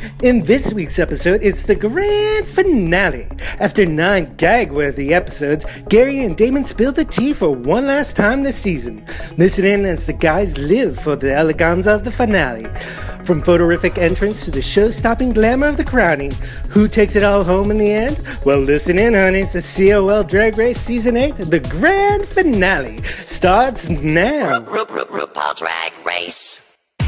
In this week's episode, it's the grand finale. After 9 gag-worthy episodes, Gary and Damon spill the tea for one last time this season. Listen in as the guys live for the eleganza of the finale. From photorific entrance to the show-stopping glamour of the crowning, who takes it all home in the end? Well, listen in, honey. It's the COL Drag Race Season 8, the grand finale, starts now. RuPaul Drag Race.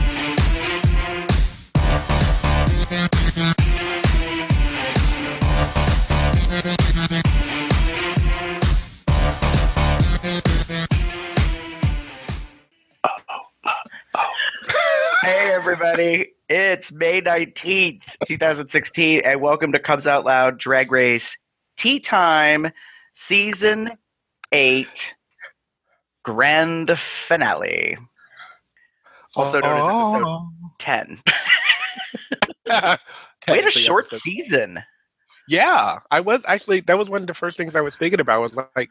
Hey everybody, it's May 19th, 2016, and welcome to Cubs Out Loud Drag Race Tea Time Season 8 Grand Finale. Also known as Episode 10. We had a short season. Yeah, I was actually, that was one of the first things I was thinking about. Was like,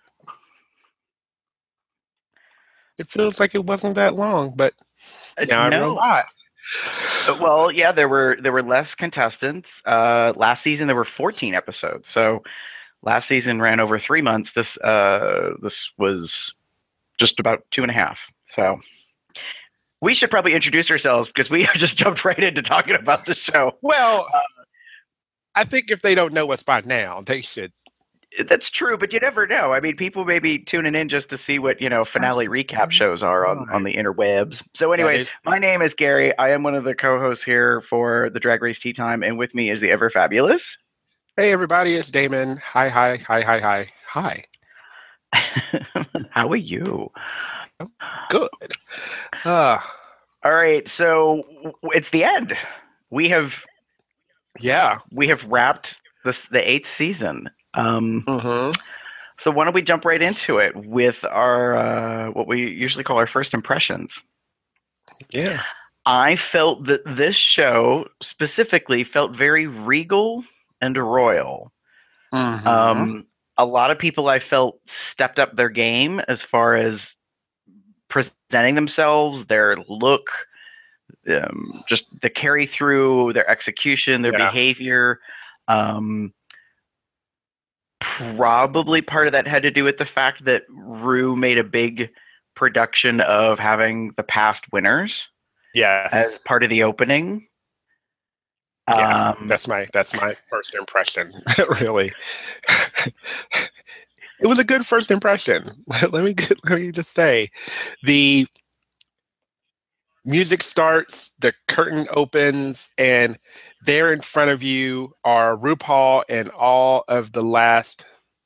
it feels like it wasn't that long, but now I know a lot. Well, yeah, there were less contestants. Last season there were 14 episodes, so last season ran over 3 months. This was just about 2.5. So we should probably introduce ourselves because we just jumped right into talking about the show. Well, I think if they don't know us by now, they should. That's true, but you never know. I mean, people may be tuning in just to see what, finale recap shows are on the interwebs. So anyways, my name is Gary. I am one of the co-hosts here for the Drag Race Tea Time, and with me is the ever fabulous. Hey, everybody, it's Damon. Hi. How are you? Good. All right, so it's the end. We have wrapped the 8th season. So why don't we jump right into it with our what we usually call our first impressions. Yeah. I felt that this show specifically felt very regal and royal. A lot of people I felt stepped up their game as far as presenting themselves, their look, just the carry through, their execution, their behavior. Probably part of that had to do with the fact that Ru made a big production of having the past winners as part of the opening. Yeah, that's my first impression, really. It was a good first impression. Let me just say, the music starts, the curtain opens, and there in front of you are RuPaul and all of the last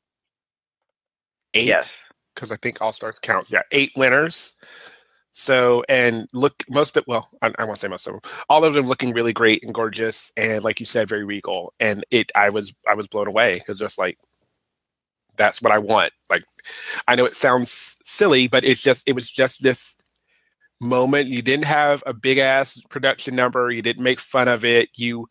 8. Yes. Because I think All Stars count. Yeah, 8 winners. So, and look, I won't say most of them. All of them looking really great and gorgeous, and like you said, very regal. And I was blown away because just like, that's what I want. Like, I know it sounds silly, but it was just this moment. You didn't have a big ass production number. You didn't make fun of it.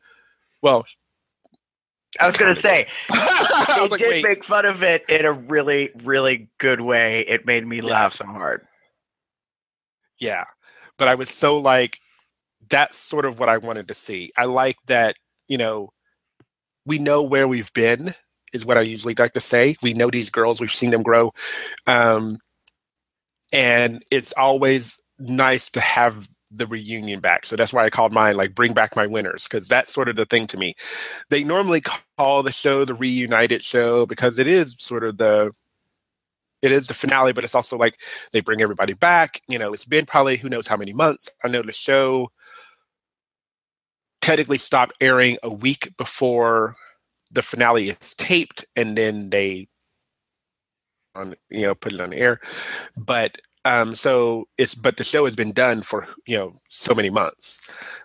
I was going to say, it did make fun of it in a really, really good way. It made me laugh so hard. Yeah. But I was so like, that's sort of what I wanted to see. I like that, we know where we've been, is what I usually like to say. We know these girls. We've seen them grow. And it's always nice to have the reunion back. So that's why I called mine like Bring Back My Winners, because that's sort of the thing to me. They normally call the show the Reunited show because it is sort of the finale, but it's also like they bring everybody back. It's been probably who knows how many months. I know the show technically stopped airing a week before the finale is taped, and then they put it on the air. But but the show has been done for, so many months.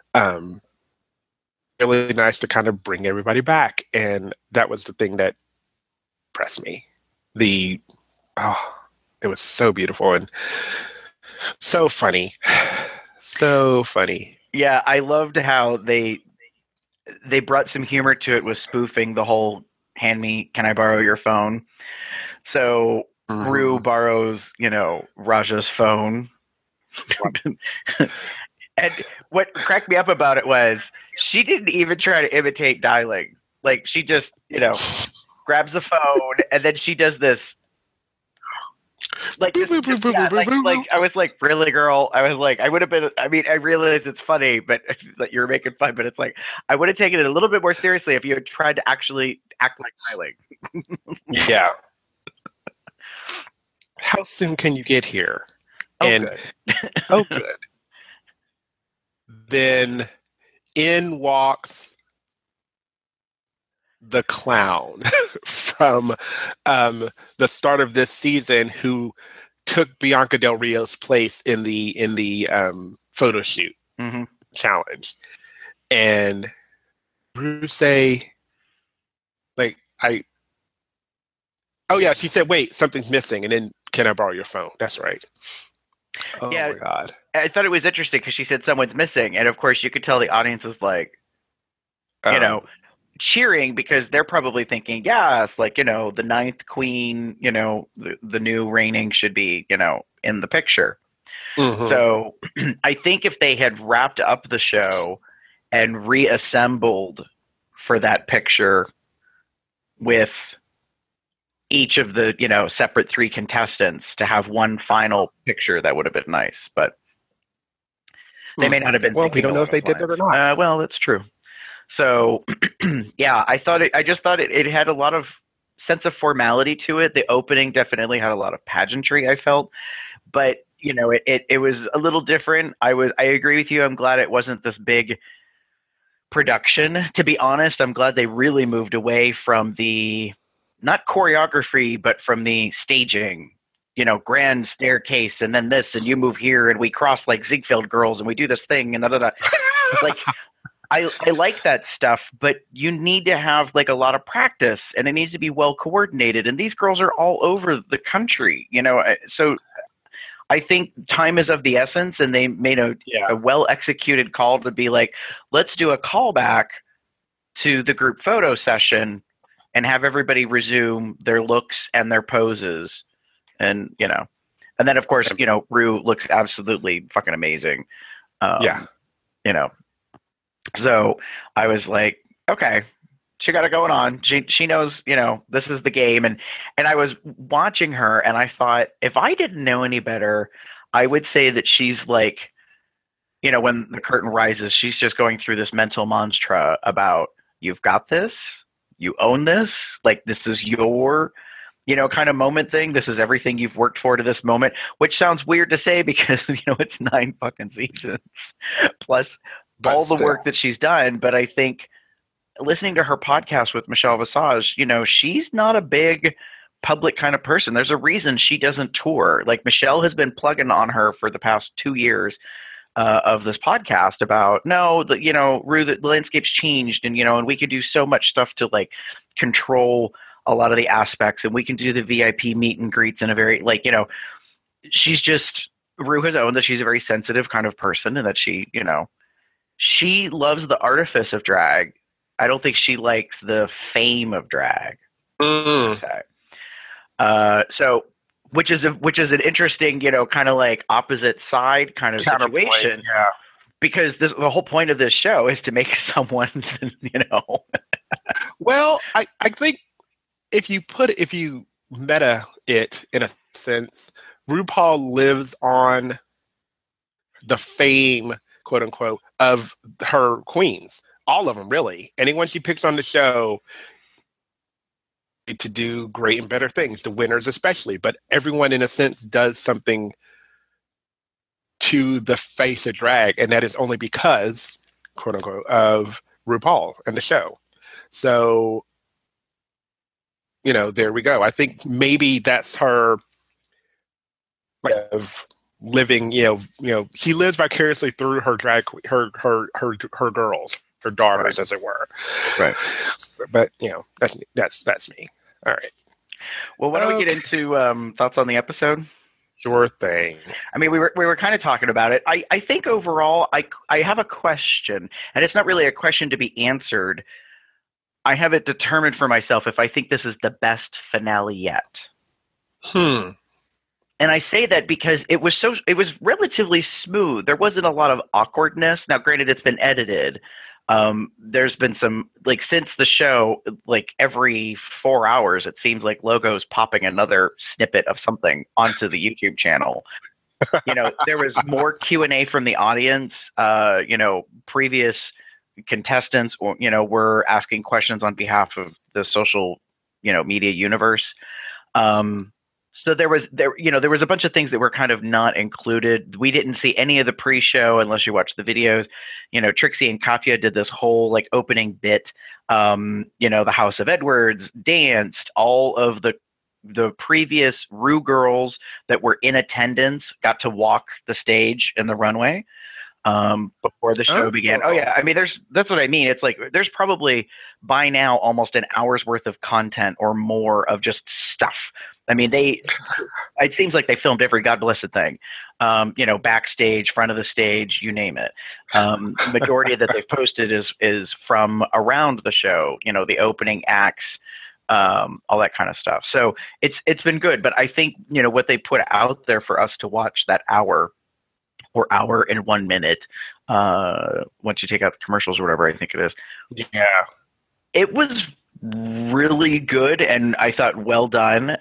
Really nice to kind of bring everybody back. And that was the thing that impressed me. It was so beautiful and so funny. So funny. Yeah, I loved how they brought some humor to it with spoofing the whole can I borrow your phone? So Ru borrows, Raja's phone. And what cracked me up about it was she didn't even try to imitate dialing. Like, she just, grabs the phone and then she does this. Like, I was like, really, girl? I was like, I would have been, I mean, I realize it's funny, but that you're making fun, but it's like, I would have taken it a little bit more seriously if you had tried to actually act like dialing. Yeah. How soon can you get here? Good. Oh, good. Then in walks the clown from the start of this season, who took Bianca Del Rio's place in the photo shoot challenge, and Rue say, like, she said, wait, something's missing, and then, can I borrow your phone? That's right. Oh, yeah, my God. I thought it was interesting because she said someone's missing, and of course you could tell the audience is like, cheering, because they're probably thinking, yes, like, the ninth queen, the new reigning should be, in the picture. Mm-hmm. So I think if they had wrapped up the show and reassembled for that picture with each of the, separate 3 contestants to have one final picture, that would have been nice, but they may not have been. Well, we don't know if they did that or not. Well, that's true. So, yeah, I just thought it had a lot of sense of formality to it. The opening definitely had a lot of pageantry, I felt, but it was a little different. I agree with you. I'm glad it wasn't this big production. To be honest, I'm glad they really moved away from the, not choreography, but from the staging, grand staircase, and then this, and you move here, and we cross like Ziegfeld girls, and we do this thing, and da-da-da. Like, I like that stuff, but you need to have like a lot of practice, and it needs to be well coordinated. And these girls are all over the country, so I think time is of the essence, and they made a well executed call to be like, let's do a callback to the group photo session and have everybody resume their looks and their poses. And, and then of course, Rue looks absolutely fucking amazing. So I was like, okay, she got it going on. She knows, this is the game. And I was watching her, and I thought, if I didn't know any better, I would say that she's like, when the curtain rises, she's just going through this mental mantra about, you've got this, you own this, like, this is your, kind of moment thing. This is everything you've worked for to this moment, which sounds weird to say because, it's 9 fucking seasons plus all the work that she's done. But I think listening to her podcast with Michelle Visage, she's not a big public kind of person. There's a reason she doesn't tour. Like, Michelle has been plugging on her for the past 2 years of this podcast about, Rue, the landscape's changed, and, and we can do so much stuff to like control a lot of the aspects, and we can do the VIP meet and greets in a very, like, she's just, Rue has owned that she's a very sensitive kind of person, and that she, she loves the artifice of drag. I don't think she likes the fame of drag. Okay. So, which is an interesting, kind of like opposite side kind of situation. Yeah. Because the whole point of this show is to make someone, Well, I think if you meta it in a sense, RuPaul lives on the fame, quote unquote, of her queens. All of them, really. Anyone she picks on the show to do great and better things, the winners especially. But everyone, in a sense, does something to the face of drag, and that is only because, quote unquote, of RuPaul and the show. So, there we go. I think maybe that's her way of living. She lives vicariously through her drag, her girls, her daughters, as it were. Right. But that's me. All right. Well, why don't we get into thoughts on the episode? Sure thing. I mean, we were kind of talking about it. I think overall, I have a question, and it's not really a question to be answered. I have it determined for myself if I think this is the best finale yet. And I say that because it was relatively smooth. There wasn't a lot of awkwardness. Now, granted, it's been edited. There's been some, like, since the show, like every 4 hours, it seems like Logo's popping another snippet of something onto the YouTube channel. There was more Q&A from the audience. Previous contestants, were asking questions on behalf of the social, media universe. So there was a bunch of things that were kind of not included. We didn't see any of the pre-show unless you watched the videos. Trixie and Katya did this whole like opening bit. The House of Edwards danced. All of the previous Rue girls that were in attendance got to walk the stage and the runway before the show began. Oh yeah, I mean, that's what I mean. It's like there's probably by now almost an hour's worth of content or more of just stuff. I mean, it seems like they filmed every God blessed thing, backstage, front of the stage, you name it. Majority that they've posted is from around the show, the opening acts, all that kind of stuff. So it's been good, but I think, what they put out there for us to watch that hour or hour and 1 minute, once you take out the commercials or whatever, I think it is. Yeah. It was really good, and I thought well done.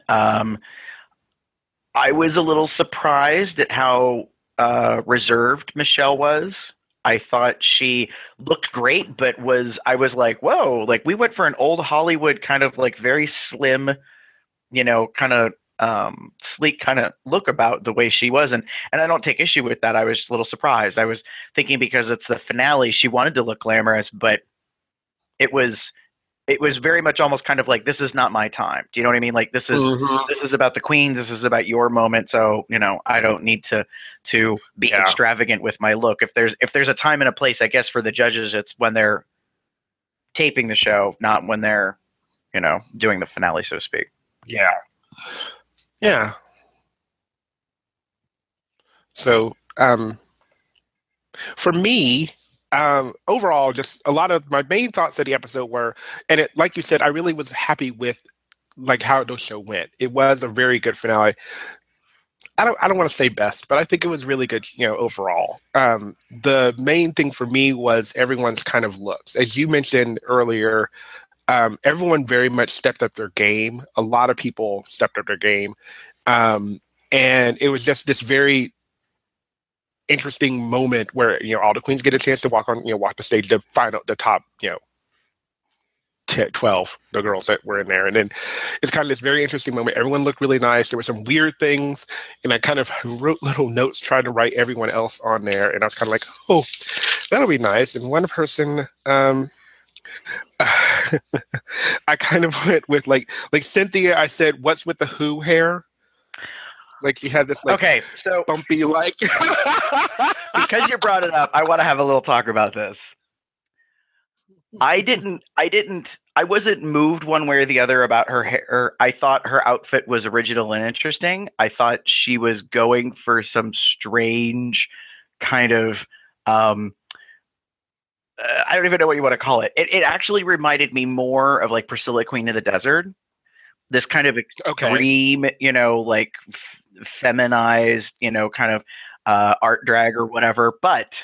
I was a little surprised at how reserved Michelle was. I thought she looked great, but I was like, whoa, like we went for an old Hollywood kind of like very slim, kind of sleek kind of look about the way she was. And I don't take issue with that. I was a little surprised. I was thinking because it's the finale, she wanted to look glamorous, but it was very much almost kind of like, this is not my time. Do you know what I mean? Like this is about the queens. This is about your moment. So, I don't need to be extravagant with my look. If there's a time and a place, I guess for the judges, it's when they're taping the show, not when they're, doing the finale, so to speak. Yeah. Yeah. So, for me, overall, just a lot of my main thoughts of the episode were, and it, like you said, I really was happy with like how the show went. It was a very good finale. I don't want to say best, but I think it was really good, overall. The main thing for me was everyone's kind of looks. As you mentioned earlier, everyone very much stepped up their game. A lot of people stepped up their game. And it was just this very interesting moment where all the queens get a chance to walk the stage, the top 12, the girls that were in there, and then it's kind of this very interesting moment. Everyone looked really nice. There were some weird things, and I kind of wrote little notes trying to write everyone else on there, and I was kind of like, oh, that'll be nice. And one person, I kind of went with like Cynthia. I said, what's with the Who hair? Like she had this so bumpy like. Because you brought it up, I want to have a little talk about this. I wasn't moved one way or the other about her hair. I thought her outfit was original and interesting. I thought she was going for some strange kind of, I don't even know what you want to call it. It actually reminded me more of like Priscilla, Queen of the Desert. This kind of extreme, like feminized, kind of art drag or whatever. But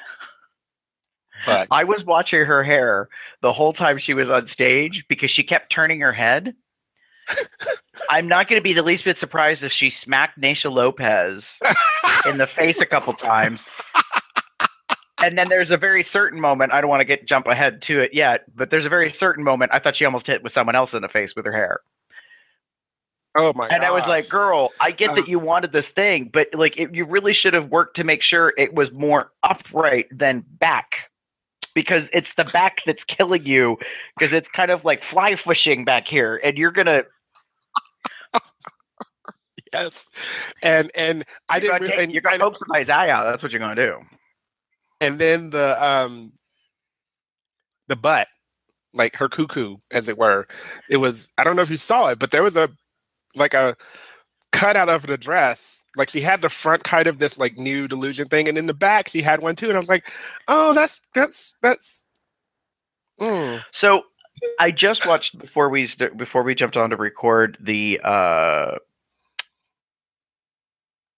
I was watching her hair the whole time she was on stage because she kept turning her head. I'm not going to be the least bit surprised if she smacked Naysha Lopez in the face a couple times. And then there's a very certain moment, I don't want to jump ahead to it yet, but there's a very certain moment I thought she almost hit with someone else in the face with her hair. Oh my! And I was like, "Girl, I get that you wanted this thing, but like, you really should have worked to make sure it was more upright than back, because it's the back that's killing you. Because it's kind of like fly fishing back here, and you're gonna." Yes, and I didn't. You're gonna poke somebody's eye out. That's what you're gonna do. And then the butt, like her cuckoo, as it were. It was. I don't know if you saw it, but there was a cut out of the dress. Like she had the front kind of this like new delusion thing, and in the back she had one too. And I was like, oh, that's. So I just watched before we jumped on to record the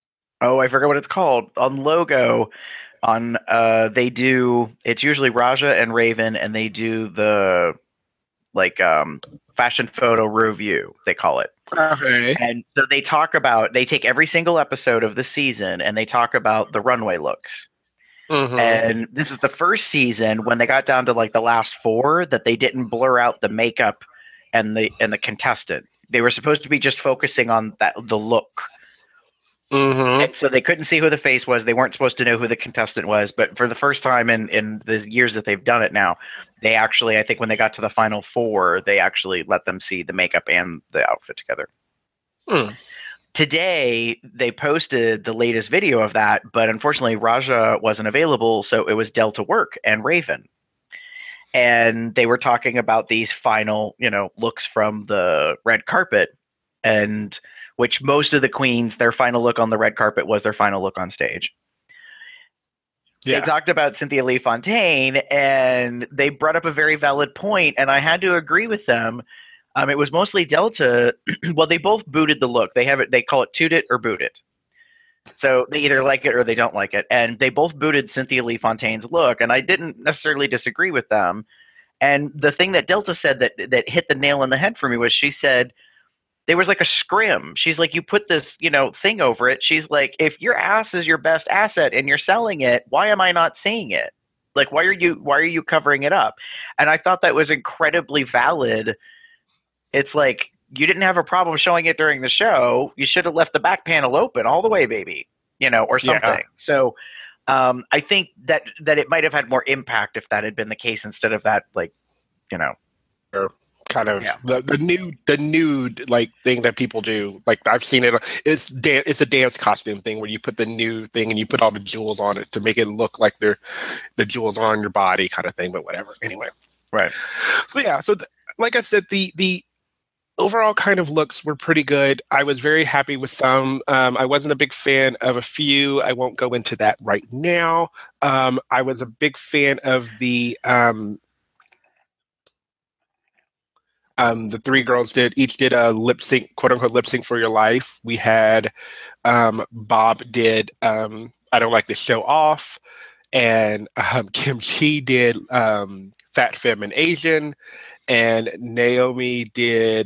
Oh, I forgot what it's called. On Logo, on they do. It's usually Raja and Raven, and they do the fashion photo review. They call it. Okay. And so they take every single episode of the season and they talk about the runway looks. Mm-hmm. And this is the first season when they got down to like the last 4 that they didn't blur out the makeup and the contestant. They were supposed to be just focusing on the look. Mm-hmm. And so they couldn't see who the face was. They weren't supposed to know who the contestant was. But for the first time in the years that they've done it now, they actually, I think when they got to the final 4, they actually let them see the makeup and the outfit together. Today, they posted the latest video of that, but unfortunately, Raja wasn't available, so it was Delta Work and Raven. And they were talking about these final, looks from the red carpet, and which most of the queens, their final look on the red carpet was their final look on stage. Yeah. They talked about Cynthia Lee Fontaine, and they brought up a very valid point, and I had to agree with them. It was mostly Delta. Well, they both booted the look. They call it toot it or boot it. So they either like it or they don't like it. And they both booted Cynthia Lee Fontaine's look, and I didn't necessarily disagree with them. And the thing that Delta said that hit the nail on the head for me was she said there was like a scrim. She's like, you put this, thing over it. She's like, if your ass is your best asset and you're selling it, why am I not seeing it? Like, why are you covering it up? And I thought that was incredibly valid. It's like, you didn't have a problem showing it during the show. You should have left the back panel open all the way, baby, or something. Yeah. So I think that it might have had more impact if that had been the case instead of that, kind of the nude like thing that people do. Like I've seen it. It's a dance costume thing where you put the nude thing and you put all the jewels on it to make it look like the jewels are on your body kind of thing. But whatever. Anyway, right. So yeah. So like I said, the overall kind of looks were pretty good. I was very happy with some. I wasn't a big fan of a few. I won't go into that right now. I was a big fan of the 3 girls each did a lip sync, quote unquote lip sync for your life. We had Bob did I Don't Like to Show Off, and Kim Chi did Fat Femme and Asian, and Naomi did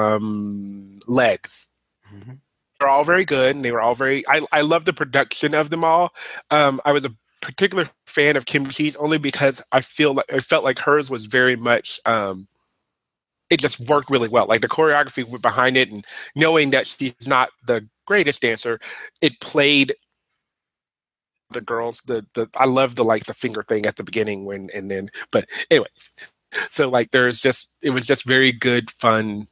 Legs. Mm-hmm. They're all very good, and they were all very. I love the production of them all. I was a particular fan of Kim Chi's only because I felt like hers was very much. It just worked really well. Like the choreography behind it, and knowing that she's not the greatest dancer, it played the girls. I love the finger thing at the beginning but anyway. So like it was just very good fun.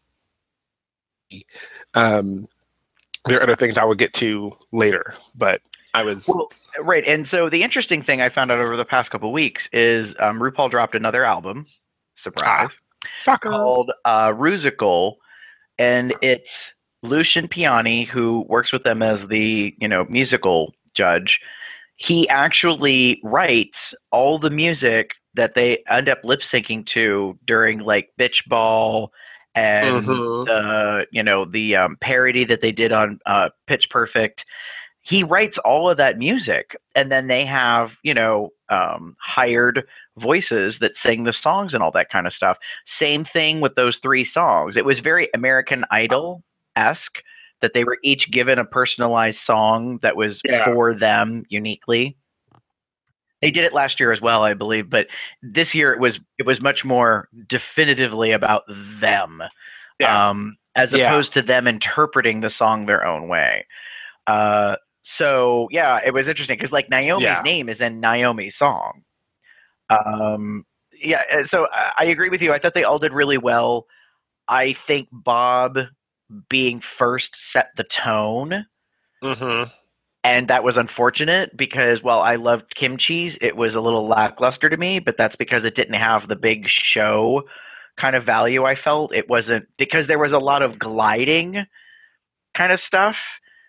There are other things I will get to later, but I was right. And so the interesting thing I found out over the past couple of weeks is RuPaul dropped another album. Surprise. Called Rusical, and it's Lucian Piani, who works with them as the musical judge. He actually writes all the music that they end up lip syncing to during like Bitch Ball and the parody that they did on Pitch Perfect. He writes all of that music, and then they have hired voices that sing the songs and all that kind of stuff. Same thing with those 3 songs. It was very American Idol-esque that they were each given a personalized song that was for them uniquely. They did it last year as well, I believe, but this year it was much more definitively about them, as opposed to them interpreting the song their own way. So yeah, it was interesting because like Naomi's name is in Naomi's song. So I agree with you. I thought they all did really well. I think Bob being first set the tone. Mm-hmm. And that was unfortunate because while I loved Kim Chi's, it was a little lackluster to me, but that's because it didn't have the big show kind of value I felt. It wasn't because there was a lot of gliding kind of stuff.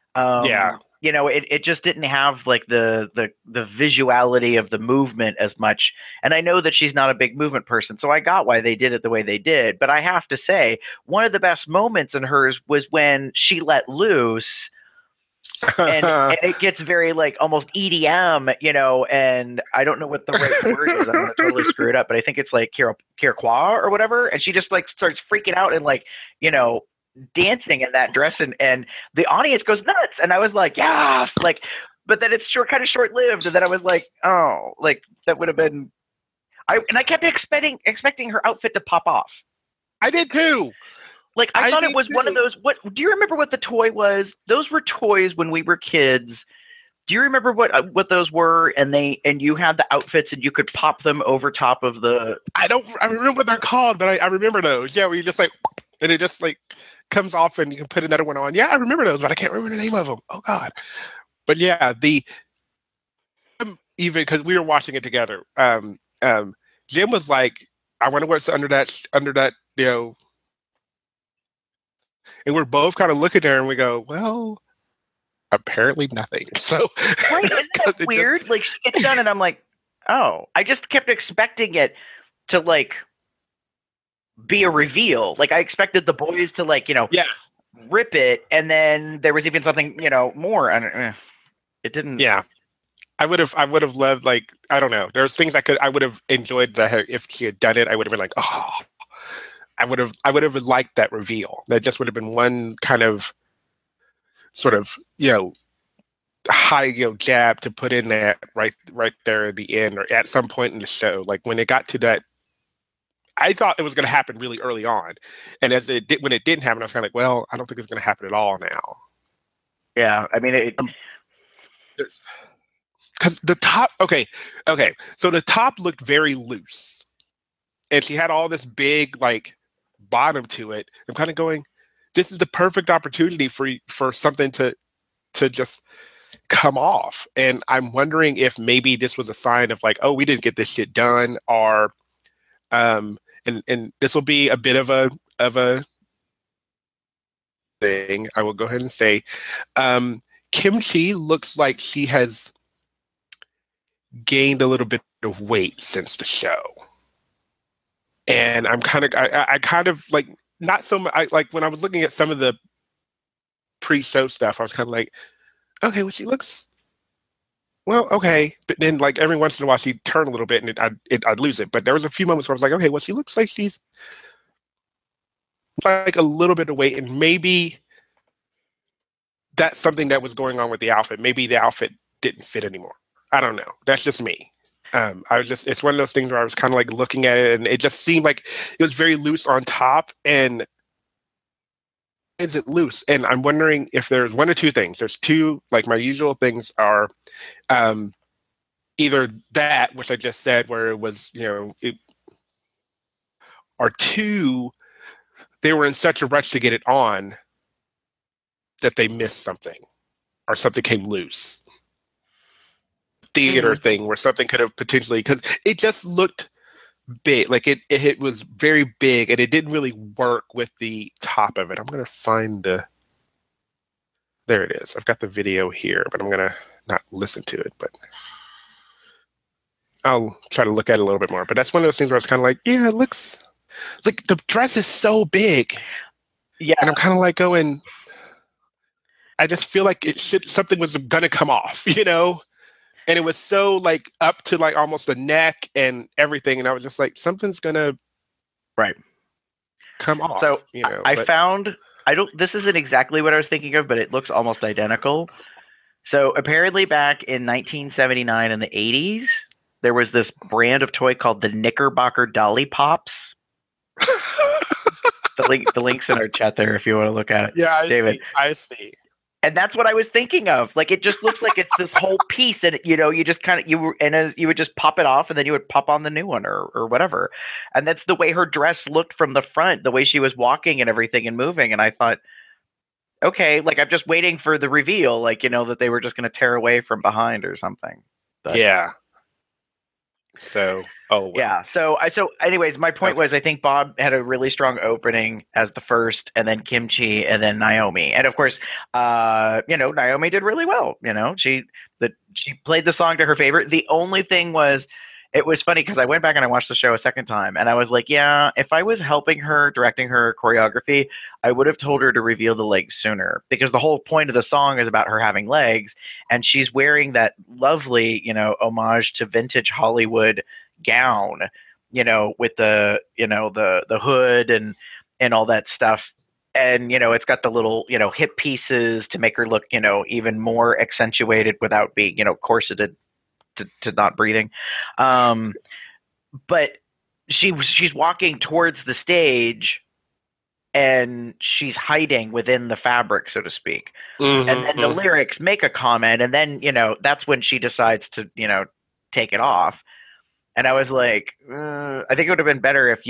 It just didn't have like the visuality of the movement as much. And I know that she's not a big movement person, so I got why they did it the way they did. But I have to say, one of the best moments in hers was when she let loose and it gets very like almost EDM, and I don't know what the right word is. I'm gonna totally screw it up, but I think it's like Kirakwaa or whatever. And she just like starts freaking out and like, dancing in that dress, and the audience goes nuts. And I was like, yes, like, but then it's kind of short lived. And then I was like, oh, like that would have been. I kept expecting her outfit to pop off. I did too. Like, I thought it was one of those. What do you remember? What the toy was? Those were toys when we were kids. Do you remember what those were? And you had the outfits, and you could pop them over top of the. I remember what they're called, but I remember those. Yeah, where you just like, and it just like comes off, and you can put another one on. Yeah, I remember those, but I can't remember the name of them. Oh God! But yeah, even because we were watching it together. Jim was like, "I wonder what's under that, And we're both kind of looking there and we go, well, apparently nothing. So, right, isn't that weird? Like, she gets done and I'm like, oh, I just kept expecting it to like be a reveal. Like, I expected the boys to like, yes, rip it. And then there was even something, more. And it didn't. Yeah. I would have loved, like, I don't know. There's things I would have enjoyed that if she had done it. I would have been like, oh, I would have liked that reveal. That just would have been one kind of sort of, high, jab to put in that right there at the end or at some point in the show. Like when it got to that, I thought it was going to happen really early on. And when it didn't happen, I was kind of like, well, I don't think it's going to happen at all now. Yeah. I mean, because the top, okay. So the top looked very loose. And she had all this big, like, bottom to it. I'm kind of going, this is the perfect opportunity for something to just come off. And I'm wondering if maybe this was a sign of like, oh, we didn't get this shit done, or and this will be a bit of a thing. I will go ahead and say, Kim Chi looks like she has gained a little bit of weight since the show. And I kind of like, not so much, like when I was looking at some of the pre-show stuff, I was kind of like, okay, well, she looks, well, okay. But then like every once in a while she'd turn a little bit and I'd lose it. But there was a few moments where I was like, okay, well, she looks like she's like a little bit of weight, and maybe that's something that was going on with the outfit. Maybe the outfit didn't fit anymore. I don't know. That's just me. It's one of those things where I was kind of like looking at it and it just seemed like it was very loose on top. And is it loose? And I'm wondering if there's one or two things. There's two, like my usual things are either that, which I just said, where it was, or two, they were in such a rush to get it on that they missed something or something came loose. Theater thing where something could have potentially, because it just looked big, like it was very big and it didn't really work with the top of it. I'm going to find there it is. I've got the video here, but I'm going to not listen to it, but I'll try to look at it a little bit more. But that's one of those things where I was kind of like, yeah, it looks like the dress is so big. Yeah. And I'm kind of like going, I just feel like something was going to come off, And it was so like up to like almost the neck and everything. And I was just like, something's going to come off. So this isn't exactly what I was thinking of, but it looks almost identical. So apparently back in 1979 in the 80s, there was this brand of toy called the Knickerbocker Dolly Pops. The link's in our chat there if you want to look at it. Yeah, David. I see. And that's what I was thinking of. Like, it just looks like it's this whole piece, and you just kind of you would just pop it off, and then you would pop on the new one or whatever. And that's the way her dress looked from the front, the way she was walking and everything and moving. And I thought, okay, like I'm just waiting for the reveal, like that they were just going to tear away from behind or something. But, yeah. So, yeah. So anyways, my point was, I think Bob had a really strong opening as the first, and then Kim Chi, and then Naomi. And of course, Naomi did really well. She played the song to her favorite. The only thing was, It was funny because I went back and I watched the show a second time, and I was like, yeah, if I was helping her, directing her choreography, I would have told her to reveal the legs sooner, because the whole point of the song is about her having legs, and she's wearing that lovely, homage to vintage Hollywood gown, with the, the hood and all that stuff. And, it's got the little, hip pieces to make her look, even more accentuated without being, corseted to not breathing. But she's walking towards the stage and she's hiding within the fabric, so to speak. Mm-hmm. And then the lyrics make a comment, and then, that's when she decides to, take it off. And I was like, I think it would have been better if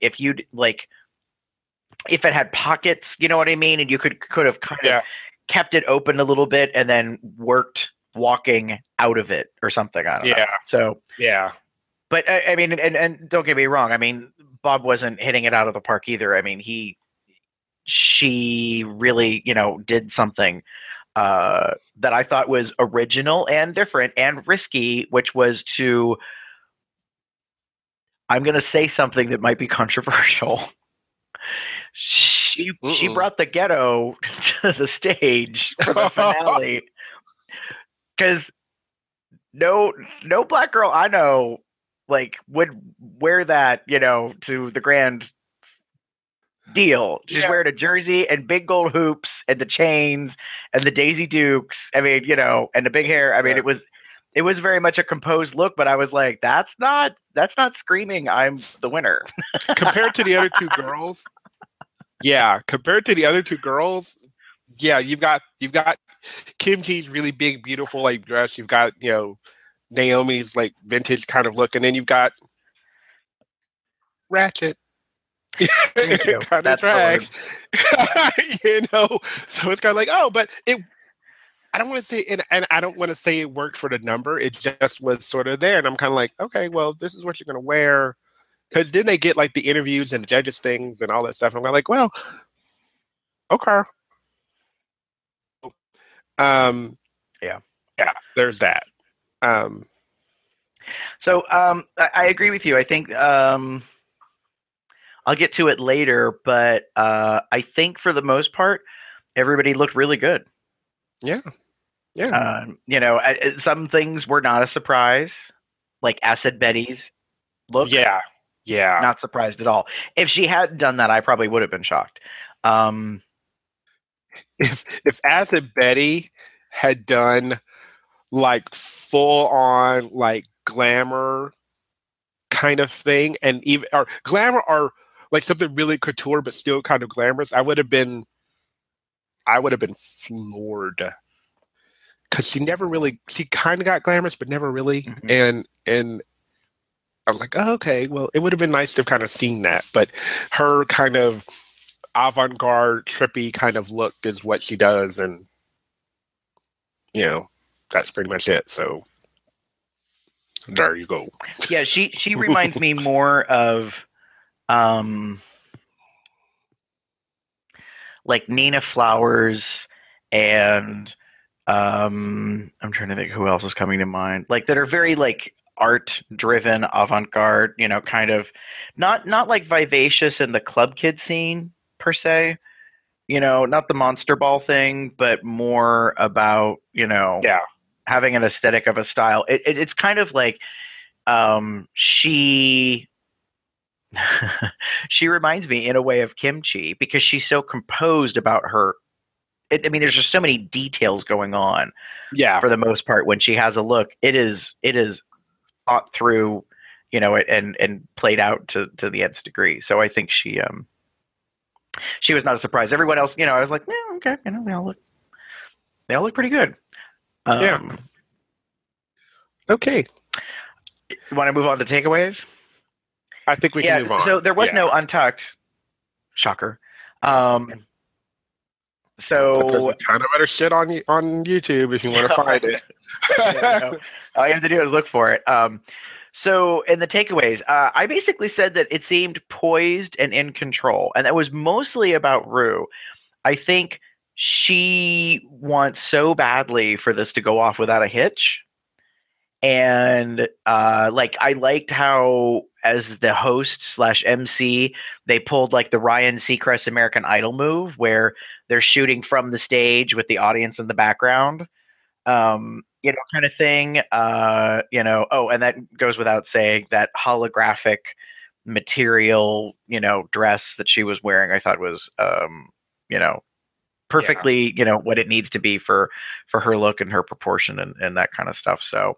if it had pockets, you know what I mean? And you could have kind of kept it open a little bit and then worked walking out of it or something. I don't know. So, yeah. But I mean, and don't get me wrong. I mean, Bob wasn't hitting it out of the park either. I mean, she really, did something that I thought was original and different and risky, which was I'm going to say something that might be controversial. She brought the ghetto to the stage for the finale, because no black girl I know would wear that, to the grand deal. She's wearing a jersey and big gold hoops and the chains and the Daisy Dukes. I mean, and the big hair. I mean, it was very much a composed look, but I was like, that's not screaming I'm the winner. Compared to the other two girls. Yeah, compared to the other two girls, you've got Kim Chi's really big, beautiful dress. You've got Naomi's vintage kind of look, and then you've got Ratchet kind of drag. So it's kind of but it. I don't want to say, and I don't want to say it worked for the number. It just was sort of there, and I'm kind of like, okay, well, this is what you're going to wear. Because then they get the interviews and the judges things and all that stuff. And I'm like, well, okay. Yeah, there's that. So I agree with you. I think I'll get to it later, but I think for the most part, everybody looked really good. Yeah. Some things were not a surprise, like Acid Betty's look. Yeah. Not surprised at all. If she hadn't done that, I probably would have been shocked. If Acid Betty had done full on glamour kind of thing, and even or glamour or something really couture but still kind of glamorous, I would have been floored. Because she kind of got glamorous, but never really. Mm-hmm. And I was like, oh, okay, well, it would have been nice to have kind of seen that. But her kind of avant-garde, trippy kind of look is what she does. And, that's pretty much it. So there you go. Yeah, she reminds me more of Nina Flowers and I'm trying to think who else is coming to mind. That are very art driven, avant-garde, kind of not vivacious in the club kid scene per se, not the Monster Ball thing, but more about, having an aesthetic of a style. It's kind of she reminds me in a way of Kim Chi, because she's so composed about her. I mean, there's just so many details going on. Yeah. For the most part, when she has a look, it is thought through, and played out to the nth degree. So I think she was not a surprise. Everyone else, I was like, yeah, okay, they all look pretty good. Yeah. Okay. You want to move on to takeaways? I think we can move on. So there was no Untucked. Shocker. So but there's a ton of other shit on YouTube if you want to find it. All you have to do is look for it. So in the takeaways, I basically said that it seemed poised and in control, and that was mostly about Rue. I think she wants so badly for this to go off without a hitch, And like I liked how, as the host / MC, they pulled like the Ryan Seacrest American Idol move, where they're shooting from the stage with the audience in the background, kind of thing. Oh, and that goes without saying, that holographic material, dress that she was wearing, I thought was, perfectly, what it needs to be for her look and her proportion and that kind of stuff. So,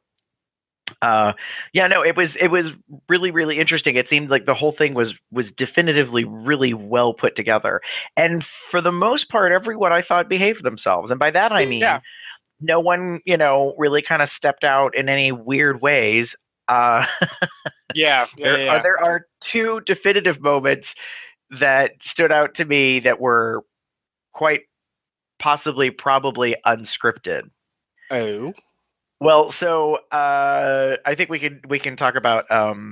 it was really, really interesting. It seemed like the whole thing was definitively really well put together. And for the most part, everyone I thought behaved themselves. And by that, I mean, no one, really kind of stepped out in any weird ways. There are two definitive moments that stood out to me that were quite possibly, probably unscripted. Oh. Well, so I think we can talk about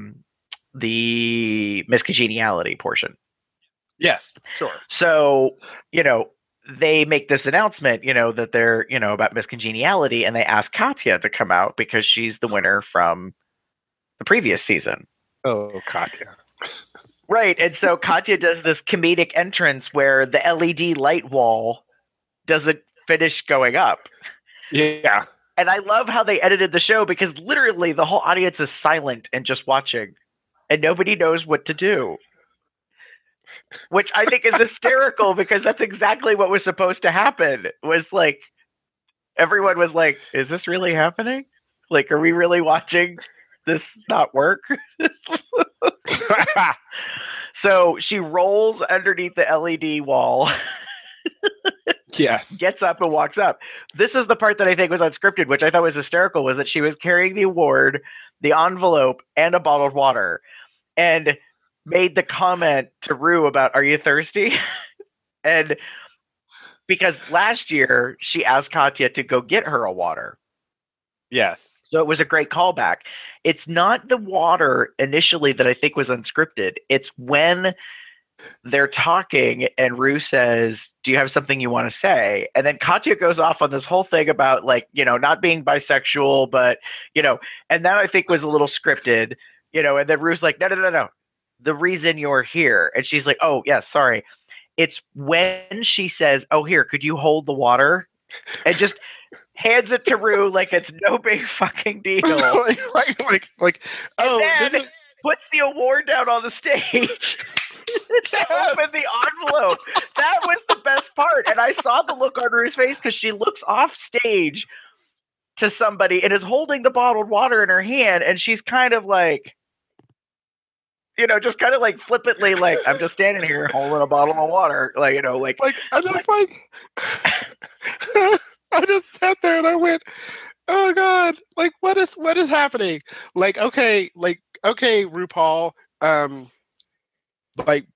the miscongeniality portion. Yes, sure. So, they make this announcement, that they're, about miscongeniality, and they ask Katya to come out because she's the winner from the previous season. Oh, Katya. Right. And so Katya does this comedic entrance where the LED light wall doesn't finish going up. Yeah. And I love how they edited the show, because literally the whole audience is silent and just watching, and nobody knows what to do. Which I think is hysterical, because that's exactly what was supposed to happen. Was like, everyone was like, is this really happening? Like, are we really watching this not work? So she rolls underneath the LED wall. Yes. Gets up and walks up. This is the part that I think was unscripted, which I thought was hysterical, was that she was carrying the award, the envelope, and a bottled water, and made the comment to Rue about, are you thirsty? And because last year she asked Katya to go get her a water. Yes. So it was a great callback. It's not the water initially that I think was unscripted. It's when they're talking and Rue says, do you have something you want to say? And then Katya goes off on this whole thing about, like, not being bisexual, but, and that I think was a little scripted, and then Rue's like, no. The reason you're here. And she's like, oh, yes, sorry. It's when she says, oh, here, could you hold the water? And just hands it to Rue like it's no big fucking deal. like, oh, and then puts the award down on the stage. Open the envelope. That was the best part. And I saw the look on Rue's face, because she looks off stage to somebody and is holding the bottled water in her hand, and she's kind of like, just kind of like flippantly, like, I'm just standing here holding a bottle of water, like, I just I just sat there and I went, oh God, like, what is happening? Like, okay, RuPaul, like,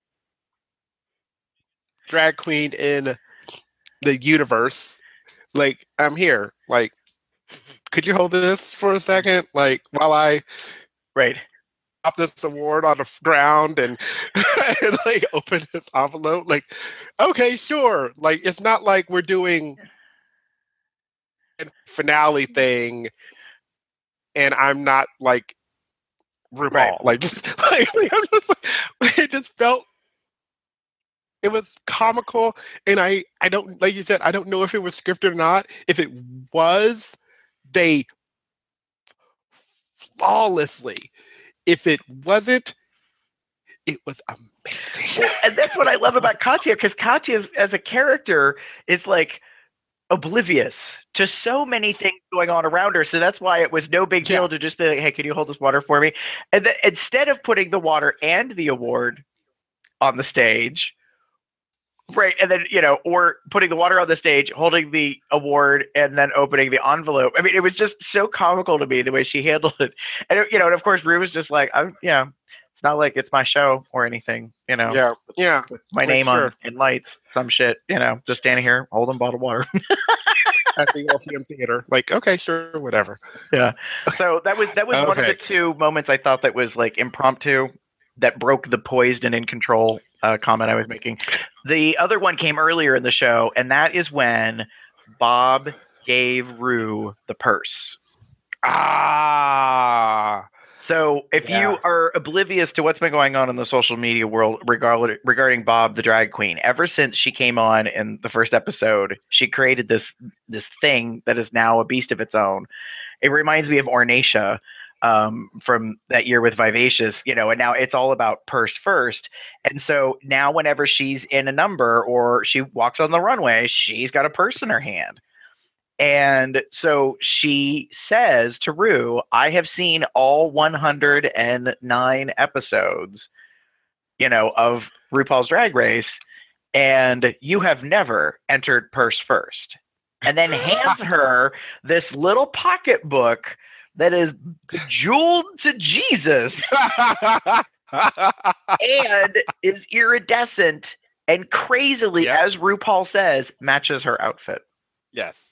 drag queen in the universe, like, I'm here, like, could you hold this for a second, like, while I drop this award on the ground and like open this envelope? Like, okay, sure, like, it's not like we're doing a finale thing and I'm not like RuPaul, like, just like, it just felt, it was comical, and I don't, like you said, I don't know if it was scripted or not. If it was, they flawlessly. If it wasn't, it was amazing. Well, and that's what I love about Katya, because Katya as a character is like oblivious to so many things going on around her. So that's why it was no big deal to just be like, hey, can you hold this water for me? And instead of putting the water and the award on the stage, right, and then, or putting the water on the stage, holding the award, and then opening the envelope. I mean, it was just so comical to me the way she handled it. And, and of course, Rue was just like, it's not like it's my show or anything, with my name on in lights, some shit, just standing here holding bottled water. At the Orpheum Theater. Like, okay, sure, whatever. Yeah. So that was one of the two moments I thought that was like impromptu, that broke the poised and in control comment I was making. The other one came earlier in the show, and that is when Bob gave Rue the purse. Ah. So if you are oblivious to what's been going on in the social media world regarding Bob the drag queen, ever since she came on in the first episode, she created this thing that is now a beast of its own. It reminds me of Ornacia from that year with Vivacious, and now it's all about purse first. And so now whenever she's in a number or she walks on the runway, she's got a purse in her hand. And so she says to Rue, I have seen all 109 episodes, of RuPaul's Drag Race, and you have never entered purse first. And then hands her this little pocketbook that is bejeweled to Jesus and is iridescent and crazily, as RuPaul says, matches her outfit. Yes.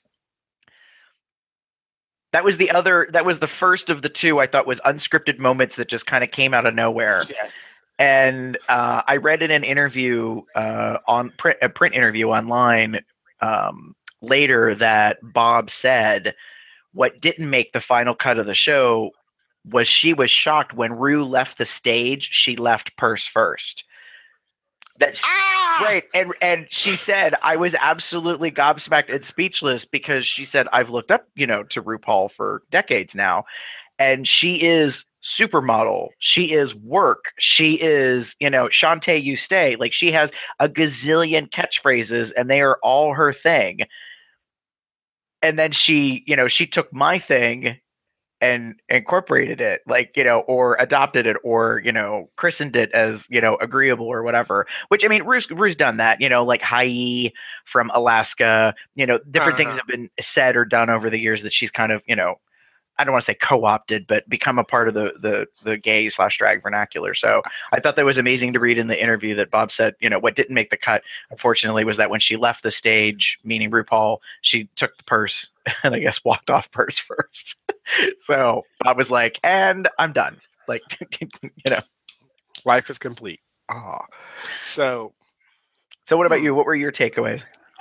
That was the first of the two I thought was unscripted moments that just kind of came out of nowhere. Yes. And I read in an interview a print interview online later that Bob said what didn't make the final cut of the show was she was shocked when Rue left the stage, she left purse first. Right. And she said, I was absolutely gobsmacked and speechless because she said, I've looked up, to RuPaul for decades now. And she is supermodel. She is work. She is, Shantae, you stay. Like, she has a gazillion catchphrases and they are all her thing. And then she took my thing and incorporated it, or adopted it, or, christened it as, agreeable or whatever, which, I mean, Rue's done that, like Hai from Alaska, different things have been said or done over the years that she's kind of, I don't want to say co-opted, but become a part of the gay / drag vernacular. So I thought that was amazing to read in the interview that Bob said, what didn't make the cut, unfortunately, was that when she left the stage, meaning RuPaul, she took the purse and I guess walked off purse first. So Bob was like, and I'm done. Like, Life is complete. So what about you? What were your takeaways?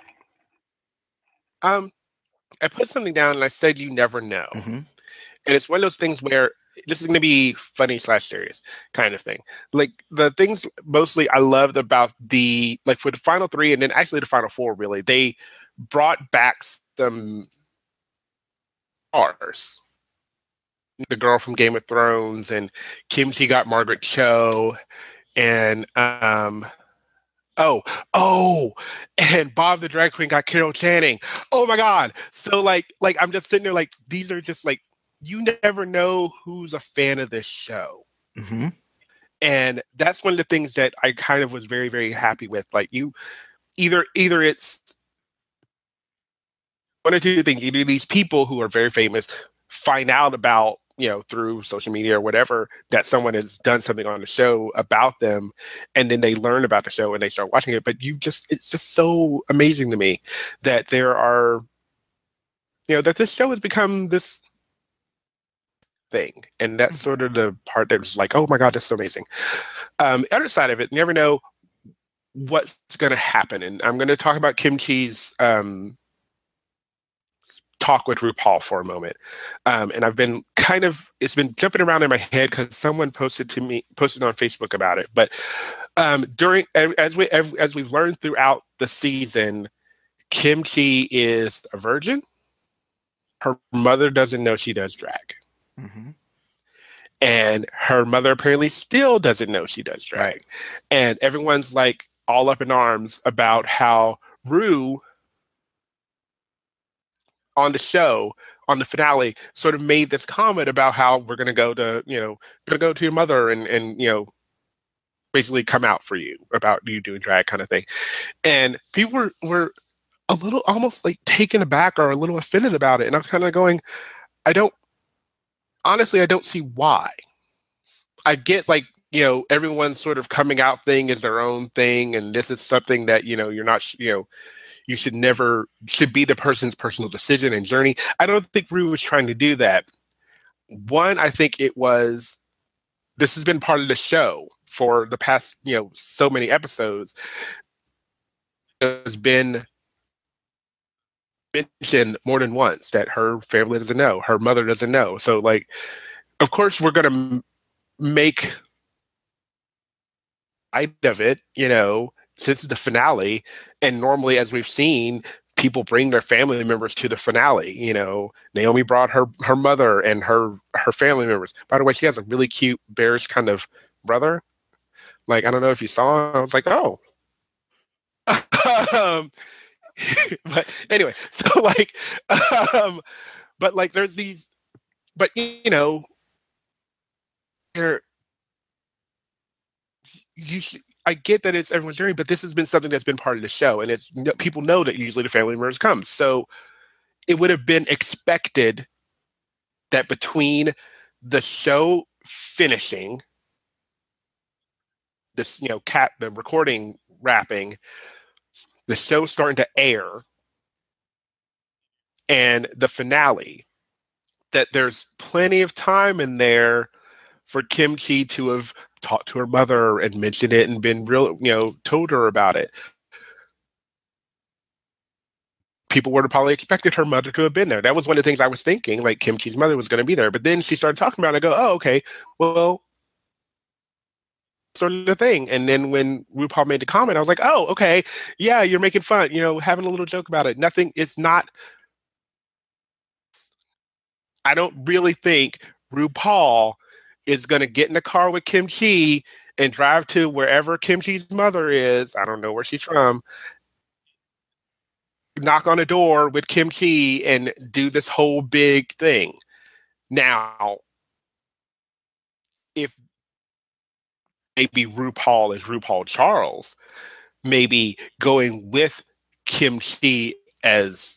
I put something down and I said, you never know. Mm-hmm. And it's one of those things where this is going to be funny / serious kind of thing. Like, the things mostly I loved about for the final three and then actually the final four, really, they brought back some stars. The girl from Game of Thrones and Kimchi got Margaret Cho and and Bob the drag queen got Carol Channing. Oh my God. So like I'm just sitting there like, these are just like, you never know who's a fan of this show. Mm-hmm. And that's one of the things that I kind of was very, very happy with. Like, you either it's one or two things. Either these people who are very famous find out about, through social media or whatever, that someone has done something on the show about them, and then they learn about the show and they start watching it. But it's just so amazing to me that there are, that this show has become this thing. And that's sort of the part that was like, oh my God, that's so amazing. The other side of it, you never know what's going to happen. And I'm going to talk about Kimchi's talk with RuPaul for a moment. And I've been it's been jumping around in my head because someone posted on Facebook about it. But as we've learned throughout the season, Kimchi is a virgin. Her mother doesn't know she does drag. Mm-hmm. And her mother apparently still doesn't know she does drag. Right. And everyone's like all up in arms about how Rue on the show, on the finale, sort of made this comment about how we're going to go to your mother and basically come out for you about you doing drag kind of thing. And people were a little almost like taken aback or a little offended about it. And I was kind of going, I don't see why. I get everyone's sort of coming out thing is their own thing. And this is something that, you're not, you should be the person's personal decision and journey. I don't think Rue was trying to do that. One, I think this has been part of the show for the past, so many episodes. There's been mentioned more than once that her family doesn't know, her mother doesn't know. So, like, of course, we're going to make light of it, since it's the finale. And normally, as we've seen, people bring their family members to the finale. Naomi brought her mother and her family members. By the way, she has a really cute bearish kind of brother. Like, I don't know if you saw him. I was like, oh. But anyway, so like, but like, there's these, but there, I get that it's everyone's journey, but this has been something that's been part of the show, and people know that usually the family members come. So it would have been expected that between the show finishing, this, the recording wrapping, the show starting to air, and the finale, that there's plenty of time in there for Kim Chi to have talked to her mother and mentioned it and been real, told her about it. People would have probably expected her mother to have been there. That was one of the things I was thinking, like Kim Chi's mother was going to be there. But then she started talking about it. I go, oh, okay, well, sort of the thing. And then when RuPaul made the comment, I was like, oh, okay, yeah, you're making fun, having a little joke about it. Nothing, it's not, I don't really think RuPaul is going to get in the car with Kim Chi and drive to wherever Kim Chi's mother is. I don't know where she's from. Knock on a door with Kim Chi and do this whole big thing. Now, if maybe RuPaul is RuPaul Charles, maybe going with Kim Chi as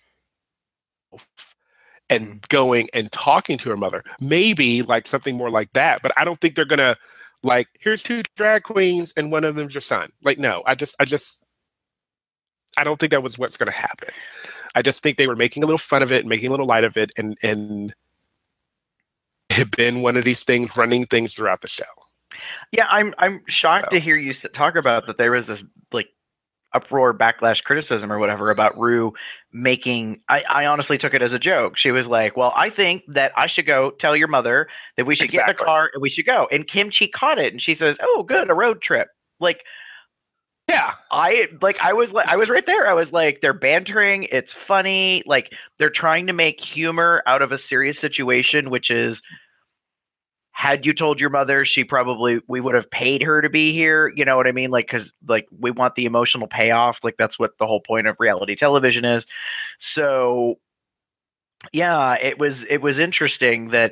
and going and talking to her mother, maybe like something more like that. But I don't think they're gonna like, here's 2 drag queens and one of them's your son. Like, no, I don't think that was what's gonna happen. I just think they were making a little fun of it, making a little light of it, and it had been one of these things, running things throughout the show. Yeah, I'm shocked to hear you talk about that. There was this like uproar, backlash, criticism, or whatever about Ru making. I honestly took it as a joke. She was like, "Well, I think that I should go tell your mother that we should get in the car and we should go." And Kim Chi caught it and she says, "Oh, good, a road trip." Like, yeah, I was right there. I was like, they're bantering. It's funny. Like, they're trying to make humor out of a serious situation, which is, had you told your mother, we would have paid her to be here. You know what I mean? Like, cause like we want the emotional payoff. Like, that's what the whole point of reality television is. So yeah, it was interesting that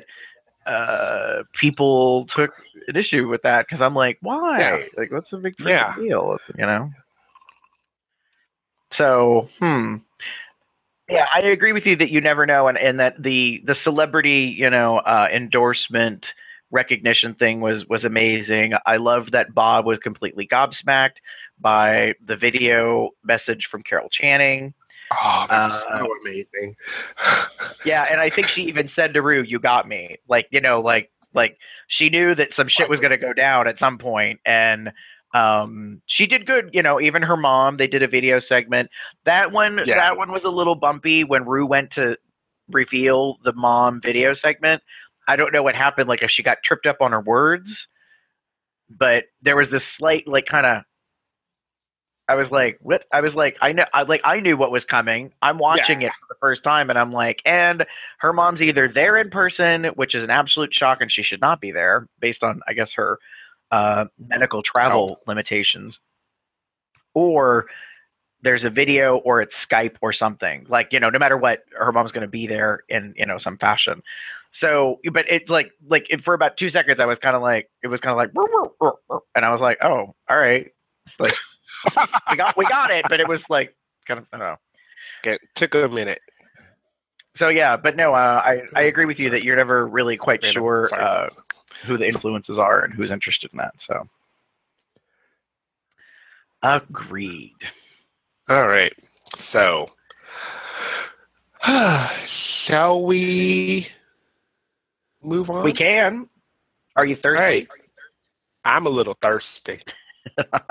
people took an issue with that. Cause I'm like, why? Yeah. Like, what's the big deal? So, yeah, I agree with you that you never know. And that the celebrity, endorsement recognition thing was amazing. I loved that Bob was completely gobsmacked by the video message from Carol Channing. Oh, that was so amazing. Yeah, and I think she even said to Ru, "You got me." Like, like she knew that some shit was going to go down at some point, and she did good. Even her mom, they did a video segment. That one was a little bumpy when Ru went to reveal the mom video segment. I don't know what happened, like if she got tripped up on her words, but there was this slight, like, kind of, I was like, what? I was like, I knew what was coming. I'm watching it for the first time, and I'm like, and her mom's either there in person, which is an absolute shock, and she should not be there based on, I guess, her medical travel limitations, or there's a video, or it's Skype or something. Like, no matter what, her mom's going to be there in, some fashion. So, but it's like for about 2 seconds, I was kind of like, it was kind of like, and I was like, oh, all right. Like, we got it. But it was like, kind of, I don't know. It took a minute. So yeah, but no, I agree with you that you're never really quite sure who the influences are and who's interested in that. So agreed. All right. So shall we move on? We can. Are you thirsty? Right. I'm a little thirsty.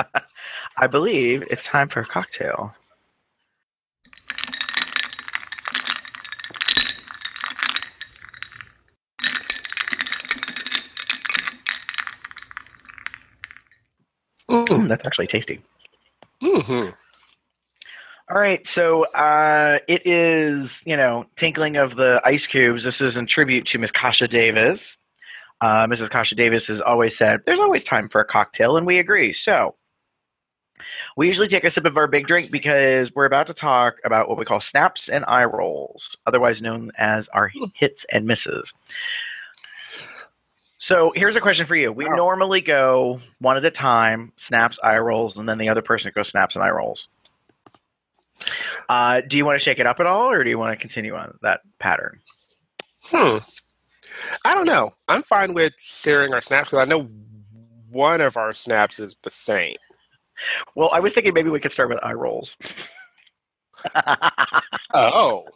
I believe it's time for a cocktail. That's actually tasty. Mm-hmm. All right, so it is, tinkling of the ice cubes. This is in tribute to Miss Kasha Davis. Mrs. Kasha Davis has always said, there's always time for a cocktail, and we agree. So we usually take a sip of our big drink because we're about to talk about what we call snaps and eye rolls, otherwise known as our hits and misses. So here's a question for you. We normally go one at a time, snaps, eye rolls, and then the other person goes snaps and eye rolls. Do you want to shake it up at all, or do you want to continue on that pattern? I don't know. I'm fine with sharing our snaps, because I know one of our snaps is the same. Well, I was thinking maybe we could start with eye rolls. Oh.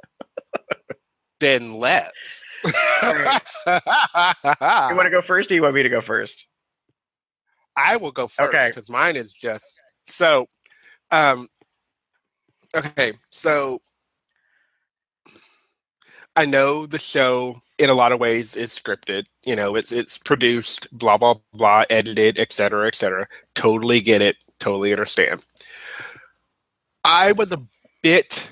Then let's. Right. You want to go first, or you want me to go first? I will go first, because mine is just... So, okay, so I know the show in a lot of ways is scripted. It's produced, blah, blah, blah, edited, et cetera, et cetera. Totally get it. Totally understand. I was a bit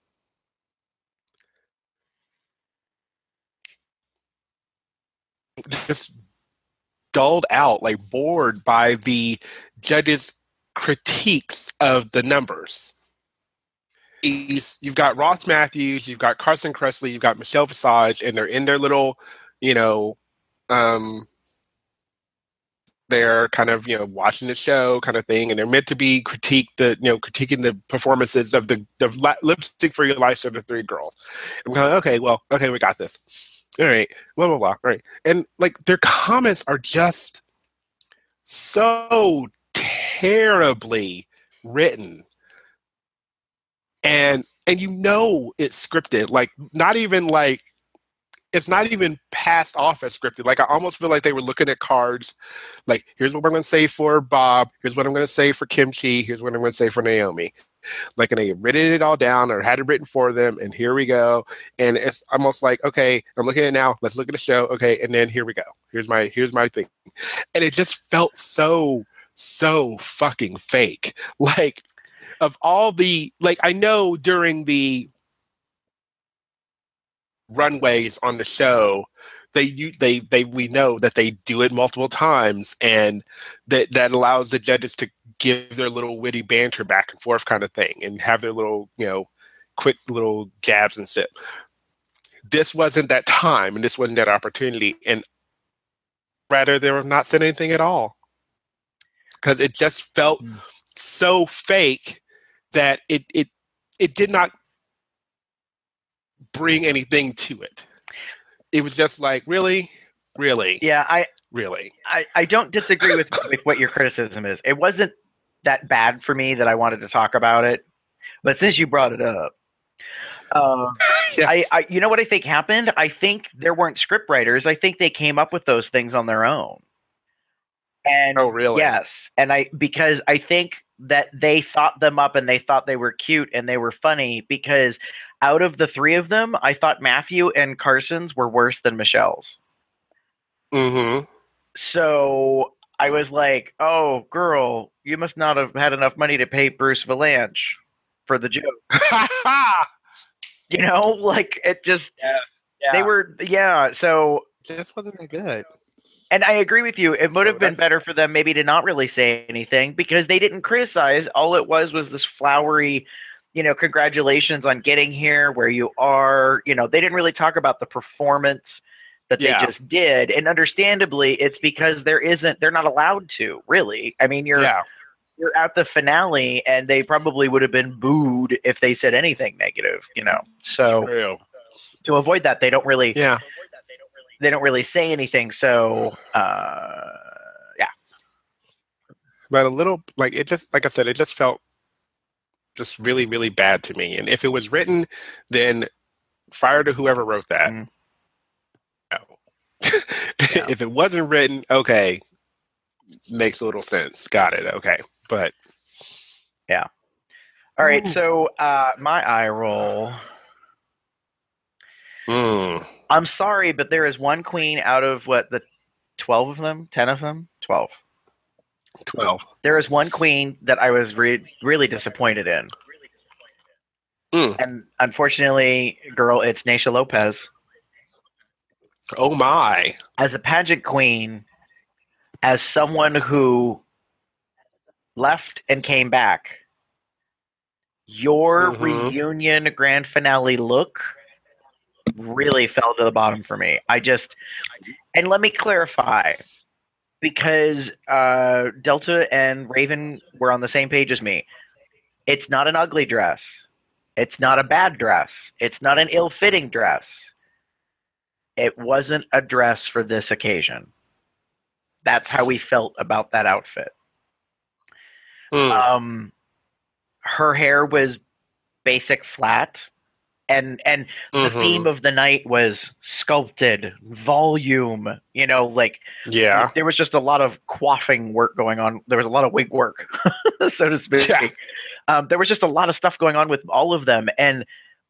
just dulled out, like bored by the judges' critiques of the numbers. You've got Ross Matthews, you've got Carson Kressley, you've got Michelle Visage, and they're in their little, they're kind of, watching the show kind of thing, and they're meant to be critiquing the performances of the Lipstick for Your Life of the three girls. I'm kind of, okay, we got this. All right, blah, blah, blah. All right. And, their comments are just so terribly written. And it's scripted. It's not even passed off as scripted. I almost feel like they were looking at cards. Here's what I'm going to say for Bob. Here's what I'm going to say for Kimchi. Here's what I'm going to say for Naomi. And they had written it all down or had it written for them. And here we go. And it's almost like, okay, I'm looking at it now. Let's look at the show. Okay. And then here we go. Here's my thing. And it just felt so fucking fake. Of all the, I know during the runways on the show, we know that they do it multiple times, and that allows the judges to give their little witty banter back and forth kind of thing, and have their little, quick little jabs and stuff. This wasn't that time, and this wasn't that opportunity, and rather they were not saying anything at all, because it just felt so fake that it did not bring anything to it. It was just really? Yeah, really. I don't disagree with what your criticism is. It wasn't that bad for me that I wanted to talk about it, but since you brought it up, yes. I you know what I think happened? I think there weren't script writers. I think they came up with those things on their own. And oh, really? Yes, and because I think that they thought them up and they thought they were cute and they were funny, because out of the three of them, I thought Matthew and Carson's were worse than Michelle's. Mm-hmm. So I was like, oh, girl, you must not have had enough money to pay Bruce Valanche for the joke. It just, they were, so. It just wasn't that good. And I agree with you. It would have been better for them maybe to not really say anything, because they didn't criticize. All it was this flowery, congratulations on getting here where you are. They didn't really talk about the performance that they just did. And understandably, it's because they're not allowed to, really. I mean, you're at the finale, and they probably would have been booed if they said anything negative, So True. To avoid that, they don't really they don't really say anything. So, But a little, it just, like I said, it just felt just really, really bad to me. And if it was written, then fire to whoever wrote that. Mm. No. If it wasn't written, okay, makes a little sense. Got it. Okay. But. Yeah. All right. So, my eye roll. I'm sorry, but there is one queen out of the 12 of them? 10 of them? 12. 12. There is one queen that I was really disappointed in. And unfortunately, girl, it's Naysha Lopez. Oh my. As a pageant queen, as someone who left and came back, your reunion grand finale look really fell to the bottom for me. And let me clarify, because Delta and Raven were on the same page as me. It's not an ugly dress. It's not a bad dress. It's not an ill-fitting dress. It wasn't a dress for this occasion. That's how we felt about that outfit. Her hair was basic flat, and the theme of the night was sculpted volume. There was just a lot of coiffing work going on. There was a lot of wig work, so to speak. Yeah. There was just a lot of stuff going on with all of them, and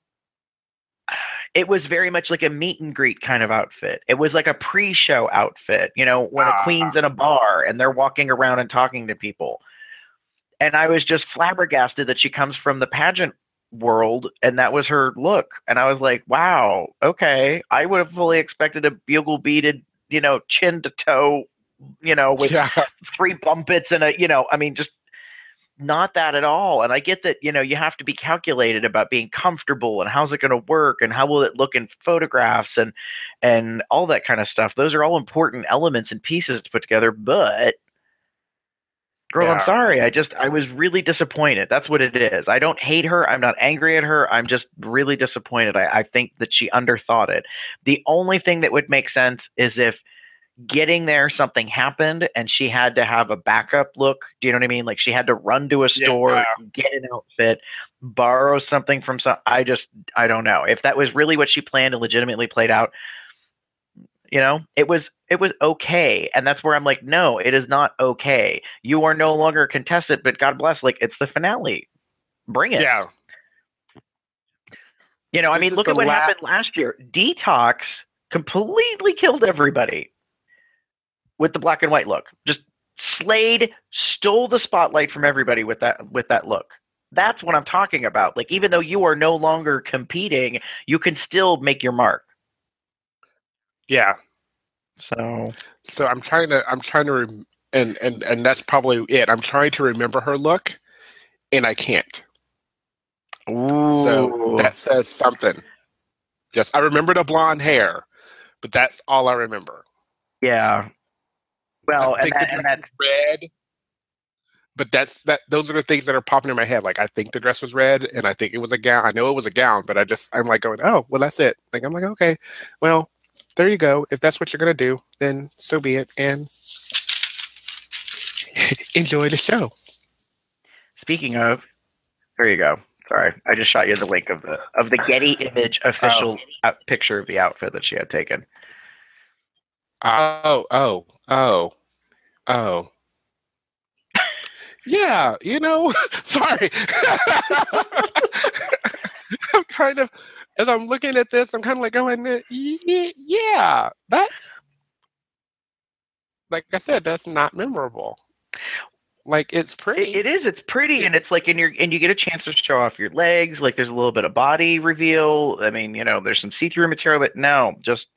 it was very much like a meet and greet kind of outfit. It was like a pre-show outfit, when a queen's in a bar and they're walking around and talking to people. And I was just flabbergasted that she comes from the pageant world and that was her look. And I was like, wow, okay. I would have fully expected a bugle beaded, chin to toe, with 3 bumpets and just not that at all. And I get that, you have to be calculated about being comfortable and how's it going to work and how will it look in photographs and all that kind of stuff. Those are all important elements and pieces to put together. But girl, I'm sorry. I was really disappointed. That's what it is. I don't hate her. I'm not angry at her. I'm just really disappointed. I think that she underthought it. The only thing that would make sense is if getting there something happened and she had to have a backup look. Do you know what I mean? Like she had to run to a store, get an outfit, borrow something from I don't know. If that was really what she planned and legitimately played out, it was okay. And that's where I'm like, no, it is not okay. You are no longer a contestant, but God bless, it's the finale. Bring it. Yeah. Look at what happened last year. Detox completely killed everybody with the black and white look. Just Slade stole the spotlight from everybody with that look. That's what I'm talking about. Even though you are no longer competing, you can still make your mark. Yeah. So I'm trying to and that's probably it. I'm trying to remember her look and I can't. Ooh. So that says something. I remember the blonde hair, but that's all I remember. Yeah. Well, I think the dress was red, but those are the things that are popping in my head. I think the dress was red, and I think it was a gown. I know it was a gown, but I'm like going, oh, well, that's it. I'm like, okay, well, there you go. If that's what you're gonna do, then so be it, and enjoy the show. Speaking of, there you go. Sorry, I just shot you the link of the Getty Image official picture of the outfit that she had taken. Oh. Yeah, sorry. I'm kind of, as I'm looking at this, I'm kind of going, yeah, that's, like I said, that's not memorable. It's pretty. It is. It's pretty, and it's and you get a chance to show off your legs. There's a little bit of body reveal. I mean, there's some see-through material, but no.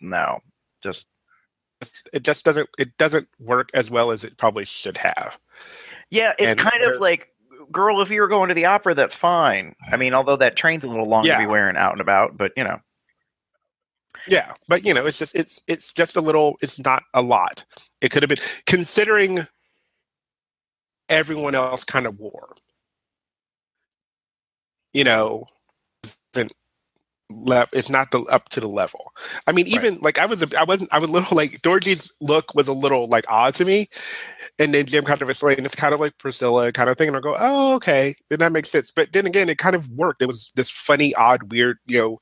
It just doesn't work as well as it probably should have. Yeah, it's kind of like, girl, if you were going to the opera, that's fine. I mean, although that train's a little long to be wearing out and about, but Yeah, but it's just a little. It's not a lot. It could have been, considering everyone else kind of wore. It's not up to the level. I mean, even I was a little Dorothy's look was a little odd to me, and then Jim kind of explained it's kind of like Priscilla kind of thing, and I go, oh, okay, then that makes sense. But then again, it kind of worked. It was this funny, odd, weird,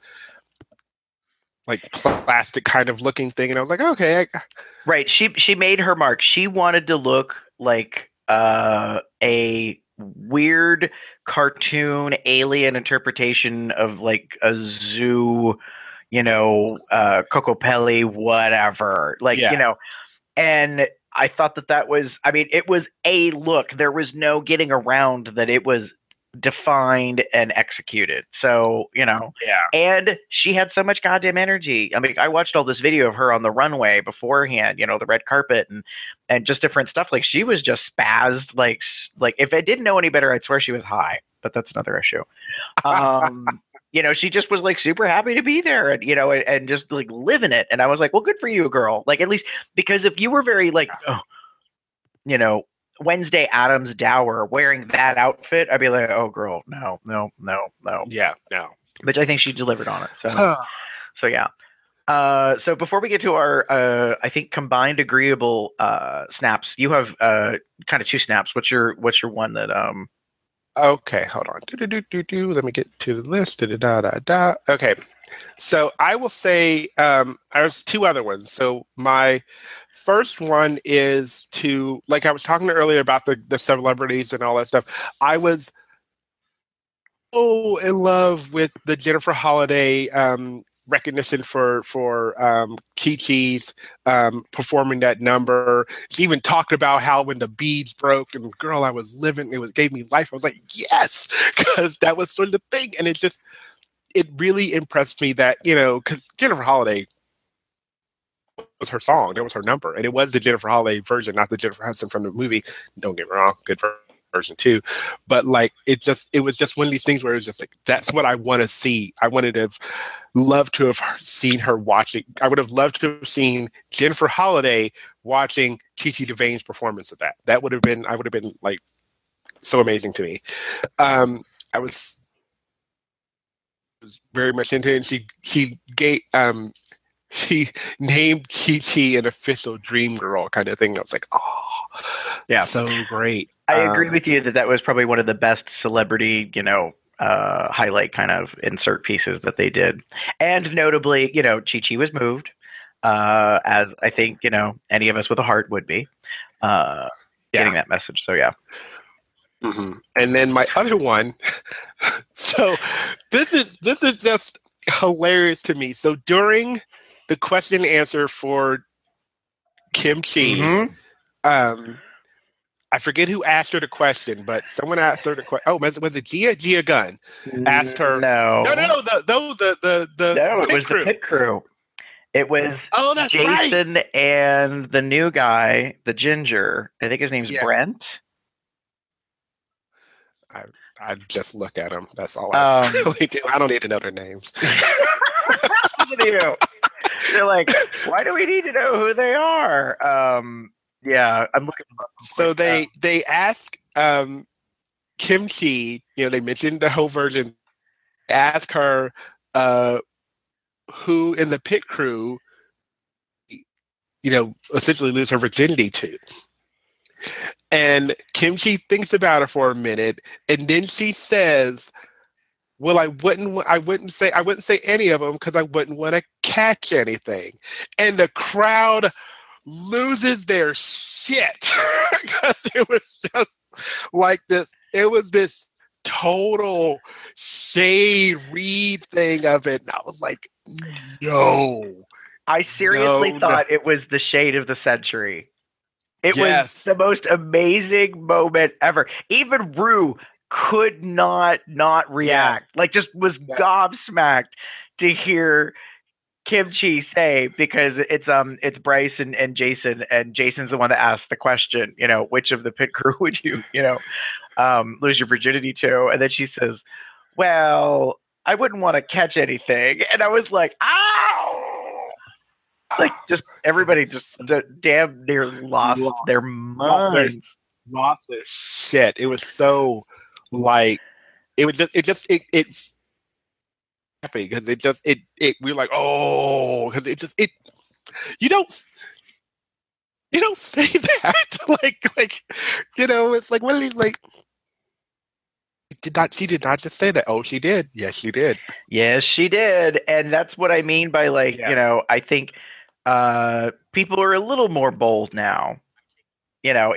plastic kind of looking thing, and I was like, okay, right. She made her mark. She wanted to look like a weird cartoon alien interpretation of a zoo, Cocopelli, whatever. And I thought that was, I mean, it was a look. There was no getting around that it was defined and executed. So, Yeah. and she had so much goddamn energy. I mean, I watched all this video of her on the runway beforehand, the red carpet and just different stuff. Like, she was just spazzed. Like if I didn't know any better, I'd swear she was high, but that's another issue. She just was like super happy to be there and, and just like living it. And I was like, well, good for you, girl. Like, at least, because if you were very like, Wednesday Addams Dower wearing that outfit, I'd be like, oh, girl, no. Yeah, no. But I think she delivered on it. So yeah. So before we get to our, I think, combined agreeable snaps, you have kind of two snaps. What's your one that Okay, hold on. Let me get to the list. Okay, so I will say there's two other ones. So my first one is to, like I was talking earlier about the celebrities and all that stuff. I was so in love with the Jennifer Holliday recognition for Chi-Chi's performing that number. She even talked about how when the beads broke and girl, I was living, gave me life. I was like, yes, because that was sort of the thing. And it really impressed me that, because Jennifer Holliday was her song, that was her number. And it was the Jennifer Holliday version, not the Jennifer Hudson from the movie. Don't get me wrong, good version too. But like, it was just one of these things where it was just like, that's what I want to see. I wanted to have loved to have seen her watching. I would have loved to have seen Jennifer Holliday watching Chi-Chi DeVayne's performance of that. I would have been like so amazing to me. I was very much into it. And she named Chi-Chi an official dream girl kind of thing. I was like, oh, yeah, so great. I agree with you that was probably one of the best celebrity, highlight kind of insert pieces that they did. And notably, Chi-Chi was moved, as I think, any of us with a heart would be, getting that message. So, yeah. Mm-hmm. And then my other one, so this is just hilarious to me. So during the question and answer for Kim Chi, I forget who asked her the question, but someone asked her the question. Oh, was it Gia? Gia Gunn asked her. No. The it was the pit crew. It was Jason and the new guy, the ginger. I think his name's Brent. I just look at them. That's all I really do. I don't need to know their names. Look at you. They're like, why do we need to know who they are? Yeah, I'm looking them up. So they ask Kim Chi, they mentioned the whole version, ask her who in the pit crew, essentially lose her virginity to. And Kim Chi thinks about it for a minute, and then she says, well, I wouldn't say any of them because I wouldn't want to catch anything. And the crowd loses their shit because it was just like this. It was this total shade read thing of it. And I was like, no. I seriously thought it was the shade of the century. It was the most amazing moment ever. Even Rue could not react. Like, just was gobsmacked to hear Kim Chi say, because it's Bryce and Jason, and Jason's the one that asked the question, which of the pit crew would you, lose your virginity to? And then she says, well, I wouldn't want to catch anything. And I was like, ow! Like, just everybody just damn near lost their minds. Lost their shit. It was so like, because we're like, oh, because you don't say that. like, it's like, what are these, like, she did not just say that. Oh, she did. Yes, she did. Yes, she did. And that's what I mean by, like, I think people are a little more bold now,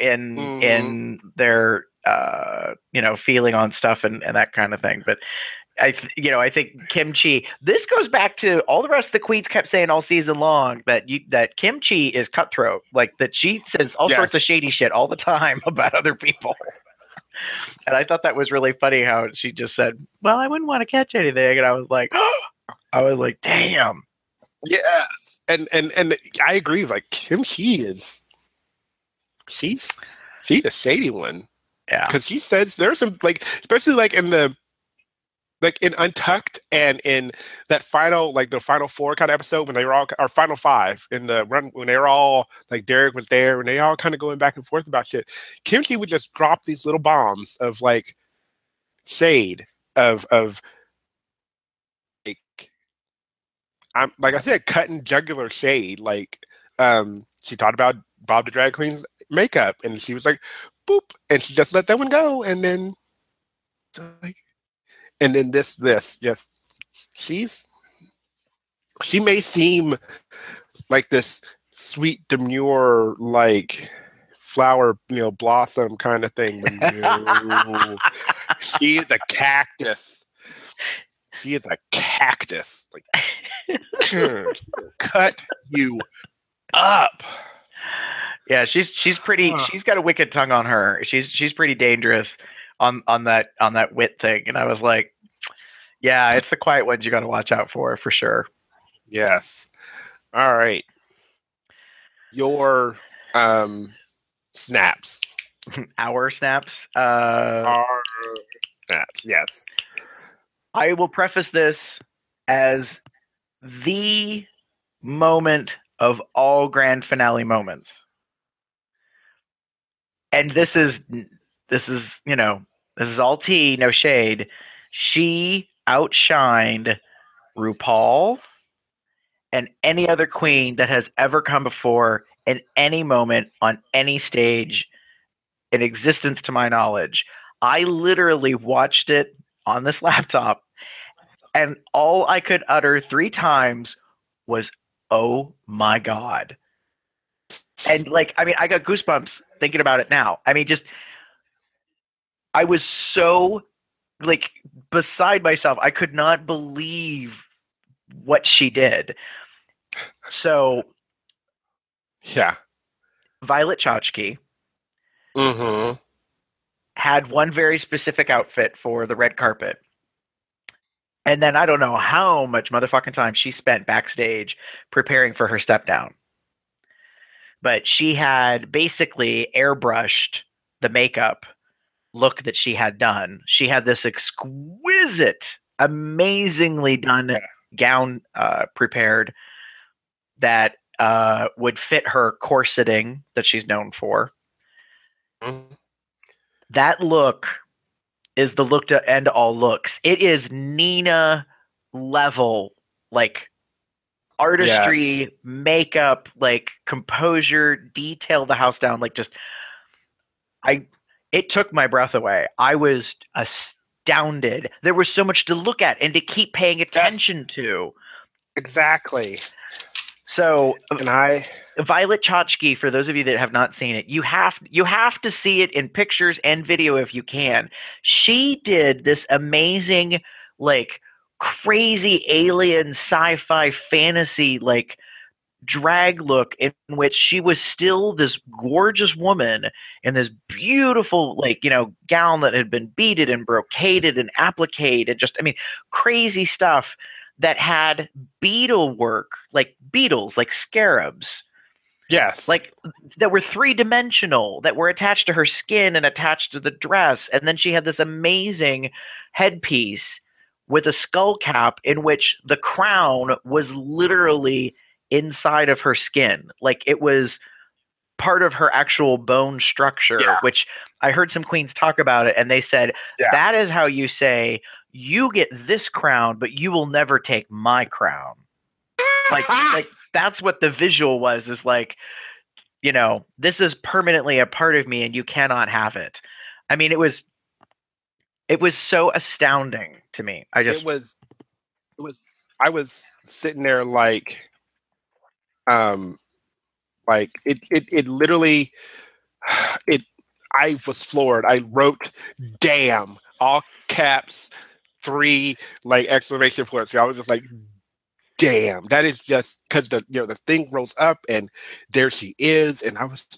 in their feeling on stuff and that kind of thing. But I think Kimchi. This goes back to all the rest of the queens kept saying all season long that Kimchi is cutthroat, like that she says all sorts of shady shit all the time about other people. And I thought that was really funny how she just said, "Well, I wouldn't want to catch anything," and I was like, "Damn." Yes, and I agree. Like Kimchi she's a shady one. Yeah, because she says there's some especially in Untucked and in that final the final four kind of episode when they were all or final five in the run when they were all Derek was there and they all kind of going back and forth about shit. Kimchi would just drop these little bombs of shade of I'm I said cutting jugular shade. She talked about Bob the Drag Queen's makeup and she was like boop and she just let that one go and then this just she may seem like this sweet demure flower blossom kind of thing, but no, she is a cactus. She is a cactus. Cut you up. Yeah, she's pretty. She's got a wicked tongue on her. She's pretty dangerous on that wit thing. And I was like, yeah, it's the quiet ones you got to watch out for sure. Yes. All right. Your snaps. Our snaps. Our snaps. Yes. I will preface this as the moment of all grand finale moments. And this is all tea, no shade. She outshined RuPaul and any other queen that has ever come before in any moment on any stage in existence to my knowledge. I literally watched it on this laptop and all I could utter 3 times was, "Oh my God." And I got goosebumps thinking about it now. I mean, I was so beside myself. I could not believe what she did. So, yeah, Violet Chachki had one very specific outfit for the red carpet. And then I don't know how much motherfucking time she spent backstage preparing for her step down. But she had basically airbrushed the makeup look that she had done. She had this exquisite, amazingly done gown prepared that would fit her corseting that she's known for. Mm-hmm. That look is the look to end all looks. It is Nina level, artistry, makeup, composure, detail the house down. It took my breath away. I was astounded. There was so much to look at and to keep paying attention to. Exactly. So, and Violet Chachki, for those of you that have not seen it, you have to see it in pictures and video if you can. She did this amazing, crazy alien sci-fi fantasy, drag look in which she was still this gorgeous woman in this beautiful, gown that had been beaded and brocaded and appliqued and crazy stuff that had beetle work, beetles, scarabs. Yes. That were 3-dimensional, that were attached to her skin and attached to the dress. And then she had this amazing headpiece with a skull cap in which the crown was literally inside of her skin. It was part of her actual bone structure, which I heard some queens talk about it. And they said, that is how you say, you get this crown, but you will never take my crown. That's what the visual was, is this is permanently a part of me and you cannot have it. I mean, it was so astounding to me. I was sitting there it literally, I was floored. I wrote, "Damn," all caps, 3 like exclamation points. So I was just like, damn, that is just because the thing rolls up and there she is, and I was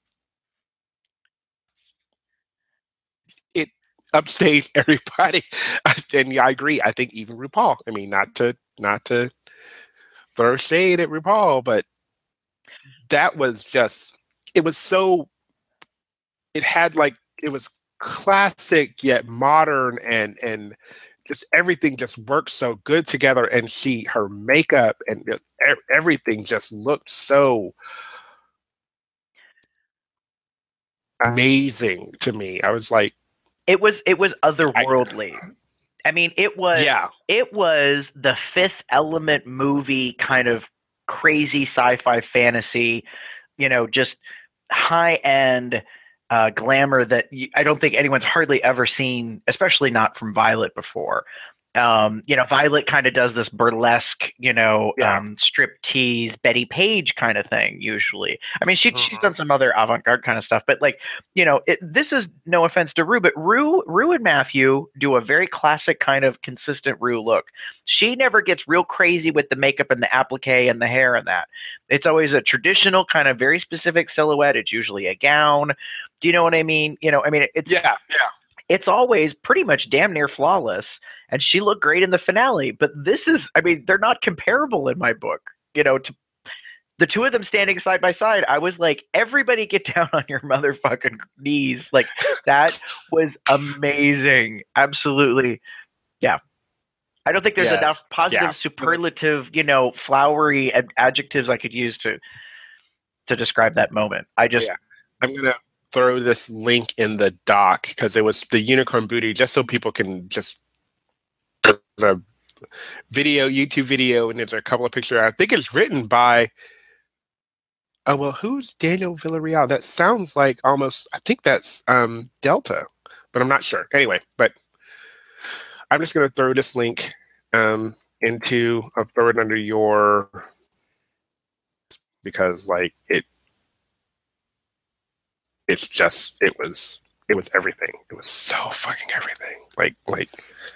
it upstaged everybody. And yeah, I agree. I think even RuPaul. I mean, not to throw shade at RuPaul, but that was just it was so it had like it was classic yet modern and just everything just worked so good together, and her makeup and everything just looked so amazing to me. I was like, it was otherworldly. I mean, it was the Fifth Element movie kind of crazy sci-fi fantasy, just high end glamour that I don't think anyone's hardly ever seen, especially not from Violet before. Violet kind of does this burlesque, strip tease, Betty Page kind of thing usually. I mean, she's done some other avant-garde kind of stuff, but this is no offense to Rue, but Rue and Matthew do a very classic kind of consistent Rue look. She never gets real crazy with the makeup and the applique and the hair and that. It's always a traditional kind of very specific silhouette. It's usually a gown. Do you know what I mean? It's It's always pretty much damn near flawless, and she looked great in the finale. But they're not comparable in my book. To the two of them standing side by side, I was like, everybody get down on your motherfucking knees. Like, that was amazing. Absolutely. Yeah. I don't think there's enough positive, superlative, flowery adjectives I could use to describe that moment. I'm going to throw this link in the doc because it was the Unicorn Booty, just so people can just the YouTube video, and there's a couple of pictures. I think it's written by who's Daniel Villarreal? That sounds like almost, I think that's Delta, but I'm not sure. Anyway, but I'm just going to throw this link I'll throw it under your, because it was everything. It was so fucking everything. Like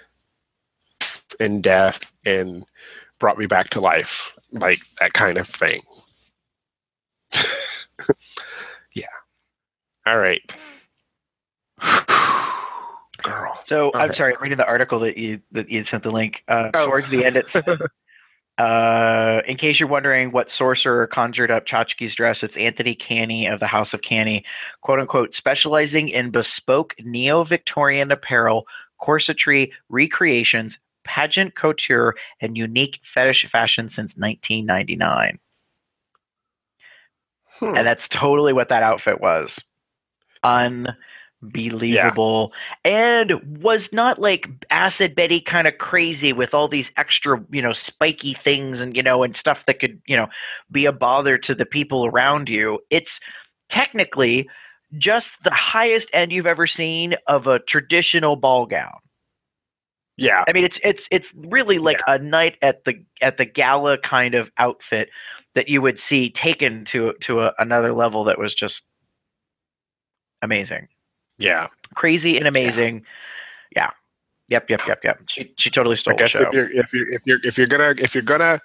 in death and brought me back to life. Like that kind of thing. Yeah. All right. Girl. So okay. I'm sorry, I'm reading the article that you sent the link. Towards the end it's in case you're wondering what sorcerer conjured up Chachki's dress, it's Anthony Canny of the House of Canny, quote unquote, specializing in bespoke neo-Victorian apparel, corsetry, recreations, pageant couture, and unique fetish fashion since 1999. And that's totally what that outfit was. Unbelievable. And was not like Acid Betty kind of crazy with all these extra, spiky things and, and stuff that could, be a bother to the people around you. It's technically just the highest end you've ever seen of a traditional ball gown. Yeah. I mean, it's really like a night at the gala kind of outfit that you would see taken to another level that was just amazing. Yeah. Crazy and amazing. Yeah. Yep. She totally stole the show. If you're gonna,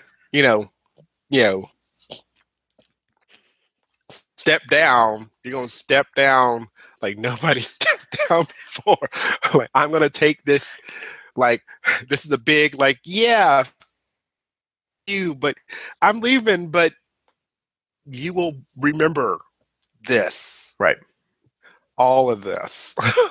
step down, you're gonna step down like nobody stepped down before. Like, I'm gonna take this, like, this is a big, like, yeah, you, but I'm leaving, but you will remember this. Right. All of this.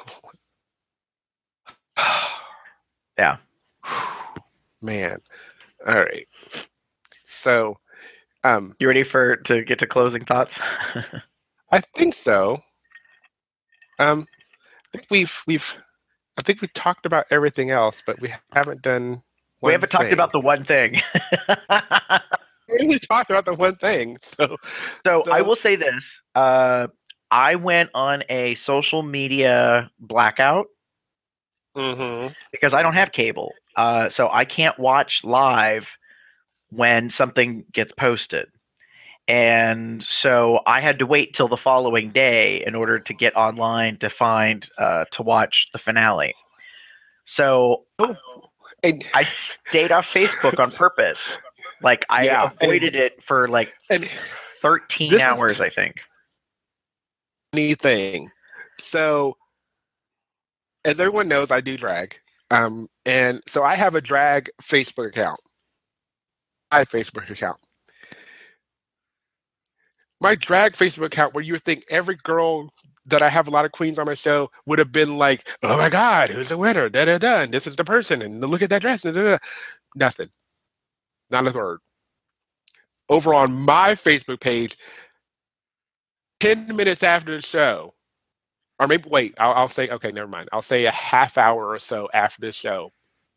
Yeah. Man. All right. So, you ready to get to closing thoughts? I think so. I think we've talked about everything else, but we haven't done we haven't talked about the one thing. We talked about the one thing. So I will say this. I went on a social media blackout because I don't have cable. So I can't watch live when something gets posted. And so I had to wait till the following day in order to get online to find to watch the finale. So And I stayed off Facebook on purpose. Like I avoided it for like 13 hours, I think. Anything. So, as everyone knows, I do drag. And so I have a drag Facebook account. My drag Facebook account, where you would think every girl that I have a lot of queens on my show would have been like, oh my God, who's the winner? Da da da. And this is the person. And look at that dress. Da, da, da. Nothing. Not a word. Over on my Facebook page, 10 minutes after the show, or maybe, wait, I'll say, okay, never mind. I'll say a half hour or so after the show,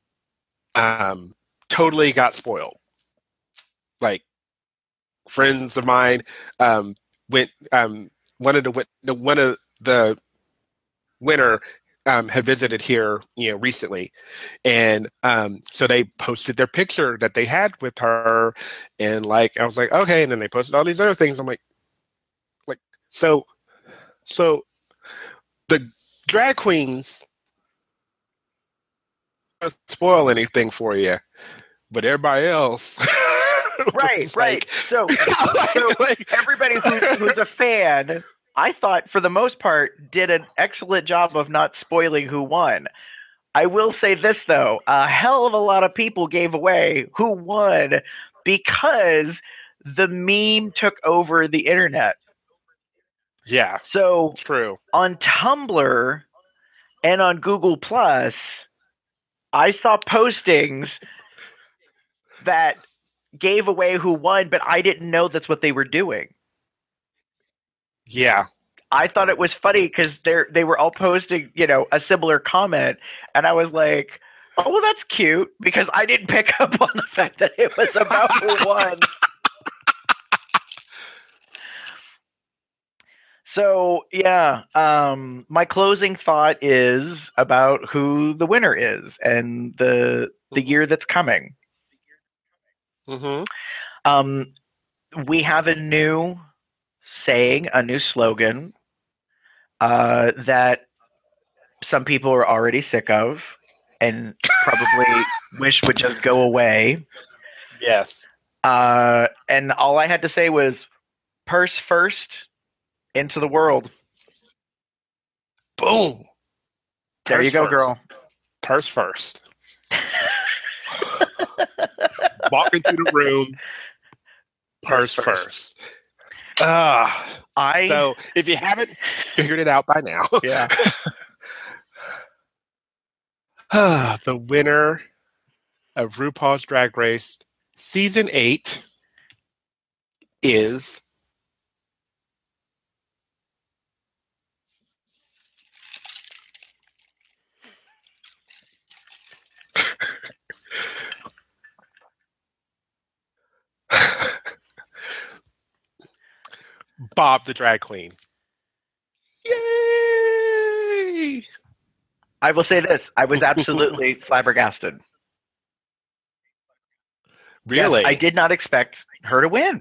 totally got spoiled. Like, friends of mine went, one of the winner had visited here, recently, and so they posted their picture that they had with her, and like I was like, okay, and then they posted all these other things. I'm like so the drag queens don't spoil anything for you, but everybody else, right. So everybody who's a fan, I thought for the most part did an excellent job of not spoiling who won. I will say this though, a hell of a lot of people gave away who won because the meme took over the internet. Yeah. So true. On Tumblr and on Google Plus, I saw postings that gave away who won, but I didn't know that's what they were doing. Yeah. I thought it was funny because they were all posting, a similar comment, and I was like, "Oh, well, that's cute," because I didn't pick up on the fact that it was about who won. So yeah, my closing thought is about who the winner is and the year that's coming. Mm-hmm. We have a new saying, a new slogan that some people are already sick of and probably wish would just go away. Yes. And all I had to say was, purse first, into the world. Boom. There you go, girl. Purse first. Walk into the room. Purse first. So if you haven't figured it out by now, yeah. The winner of RuPaul's Drag Race Season 8 is Bob the Drag Queen. Yay! I will say this. I was absolutely flabbergasted. Really? Yes, I did not expect her to win.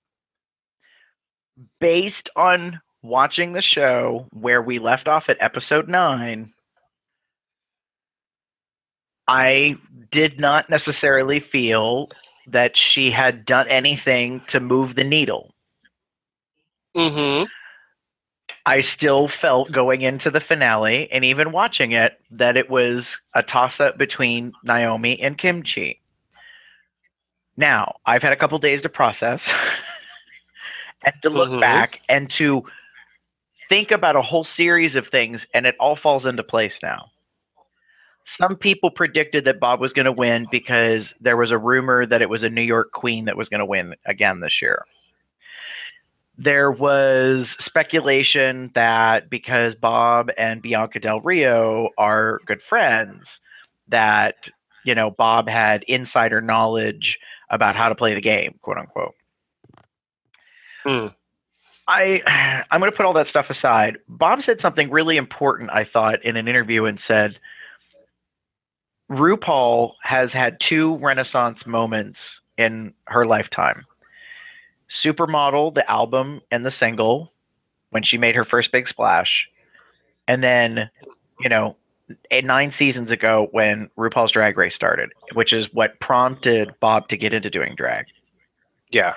Based on watching the show where we left off at episode 9, I did not necessarily feel that she had done anything to move the needle. Mm-hmm. I still felt going into the finale and even watching it that it was a toss-up between Naomi and Kimchi. Now, I've had a couple days to process and to look back and to think about a whole series of things, and it all falls into place now. Some people predicted that Bob was going to win because there was a rumor that it was a New York queen that was going to win again this year. There was speculation that because Bob and Bianca Del Rio are good friends, that, Bob had insider knowledge about how to play the game, quote unquote. I'm going to put all that stuff aside. Bob said something really important, I thought, in an interview, and said, RuPaul has had 2 Renaissance moments in her lifetime. Supermodel, the album and the single, when she made her first big splash. And then, 9 seasons ago when RuPaul's Drag Race started, which is what prompted Bob to get into doing drag. Yeah.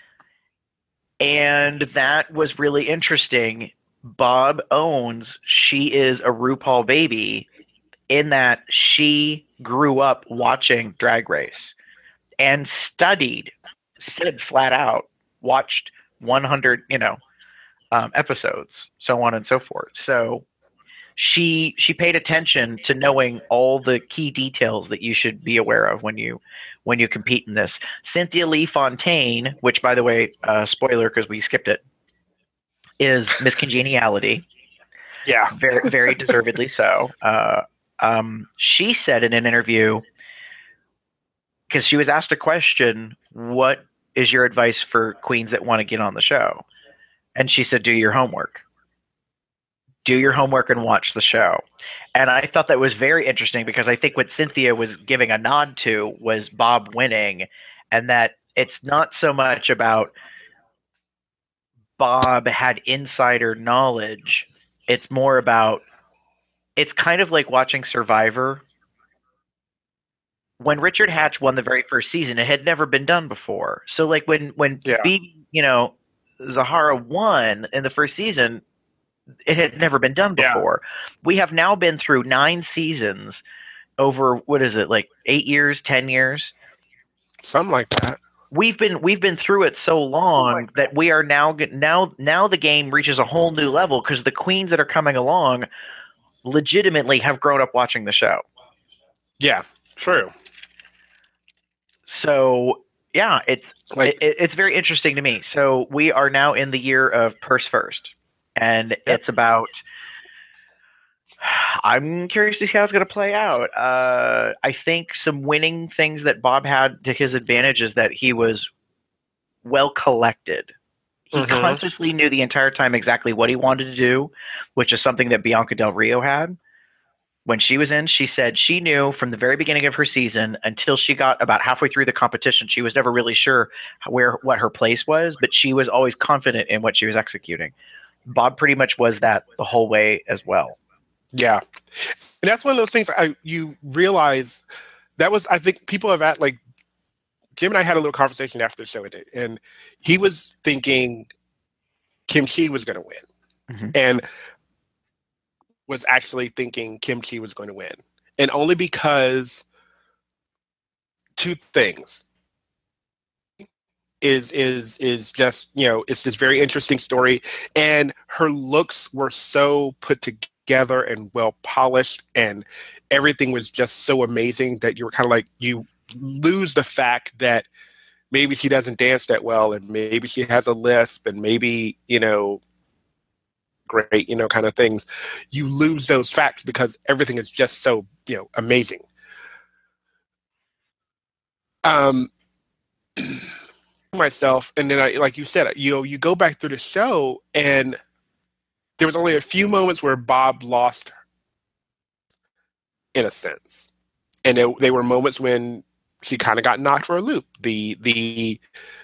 And that was really interesting. Bob owns she is a RuPaul baby in that she grew up watching Drag Race and said flat out, watched 100, episodes, so on and so forth. So she paid attention to knowing all the key details that you should be aware of when you compete in this. Cynthia Lee Fontaine, which by the way, spoiler because we skipped it, is Miss Congeniality. Yeah. Very, very deservedly so. She said in an interview, because she was asked a question, what is your advice for queens that want to get on the show? And she said, do your homework. Do your homework and watch the show. And I thought that was very interesting because I think what Cynthia was giving a nod to was Bob winning, and that it's not so much about Bob had insider knowledge. It's more about, it's kind of like watching Survivor. When Richard Hatch won the very first season, it had never been done before. So like when Zahara won in the first season, it had never been done before. Yeah. We have now been through 9 seasons over, what is it, like 8 years, 10 years? Something like that. We've been through it so long that we are now the game reaches a whole new level because the queens that are coming along legitimately have grown up watching the show. Yeah, true. So yeah, it's very interesting to me. So we are now in the year of Purse First, and it's about. I'm curious to see how it's going to play out. I think some winning things that Bob had to his advantage is that he was well collected. He consciously knew the entire time exactly what he wanted to do, which is something that Bianca Del Rio had. When she was in, she said she knew from the very beginning of her season until she got about halfway through the competition. She was never really sure what her place was, but she was always confident in what she was executing. Bob pretty much was that the whole way as well. Yeah. And that's one of those things you realize that was, I think people have at like Jim and I had a little conversation after the show and he was thinking Kim Chi was going to win and was actually thinking Kim Chi was going to win. And only because 2 things is just, it's this very interesting story and her looks were so put together and well polished and everything was just so amazing that you were kind of like, you lose the fact that maybe she doesn't dance that well and maybe she has a lisp and maybe, great, kind of things. You lose those facts because everything is just so, amazing. Myself, and then I, like you said, you go back through the show and there was only a few moments where Bob lost in a sense. And they were moments when she kind of got knocked for a loop. The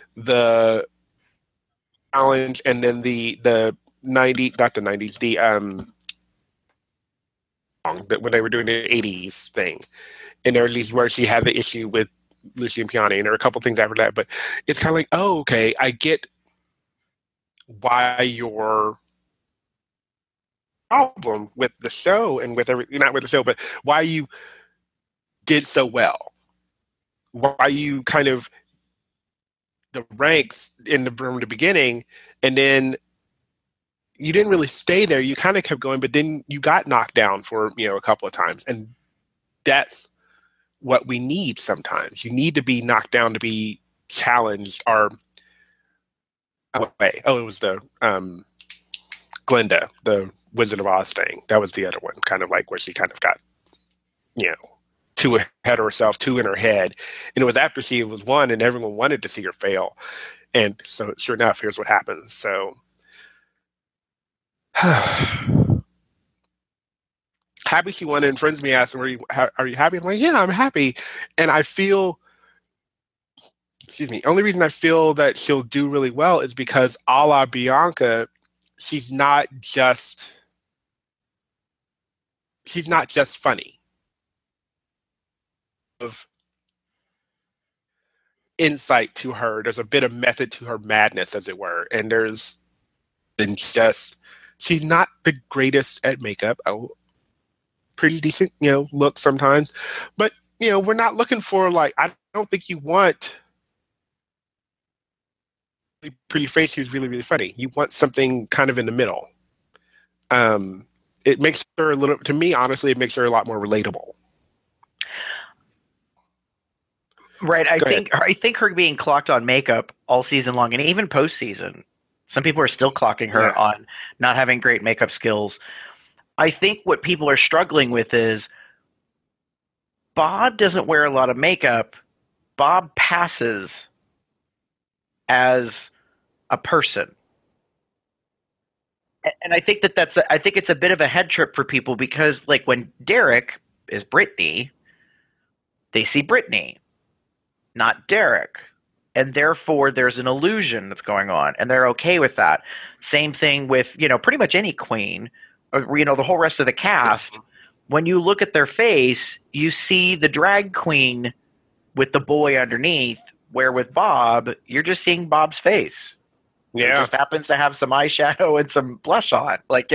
challenge and then the 90, not the 90s, when they were doing the 80s thing. And there was these where she had the issue with Lucy and Piani, and there were a couple things after that. But it's kind of like, oh, okay, I get why your problem with the show and with everything, not with the show, but why you did so well. Why you kind of the ranks from the beginning, and then you didn't really stay there. You kind of kept going, but then you got knocked down for a couple of times, and that's what we need sometimes. You need to be knocked down to be challenged. Or it was the Glinda, the Wizard of Oz thing. That was the other one, kind of like where she kind of got too ahead of herself, too in her head. And it was after she was won and everyone wanted to see her fail. And so sure enough, here's what happens. So happy she won. And friends me asked, are you happy? I'm like, yeah, I'm happy. And I feel, only reason I feel that she'll do really well is because a la Bianca, she's not just she's not just funny. Of insight to her, there's a bit of method to her madness, as it were, and she's not the greatest at makeup. Pretty decent, look sometimes, but we're not looking for I don't think you want a pretty face who's really, really funny. You want something kind of in the middle. It makes her to me, honestly, it makes her a lot more relatable. Right. I think her being clocked on makeup all season long, and even postseason, some people are still clocking her on not having great makeup skills. I think what people are struggling with is Bob doesn't wear a lot of makeup. Bob passes as a person. And I think I think it's a bit of a head trip for people because when Derek is Brittany, they see Brittany, not Derek. And therefore there's an illusion that's going on, and they're okay with that. Same thing with, pretty much any queen, or, the whole rest of the cast. When you look at their face, you see the drag queen with the boy underneath, where with Bob, you're just seeing Bob's face. Yeah. It just happens to have some eyeshadow and some blush on.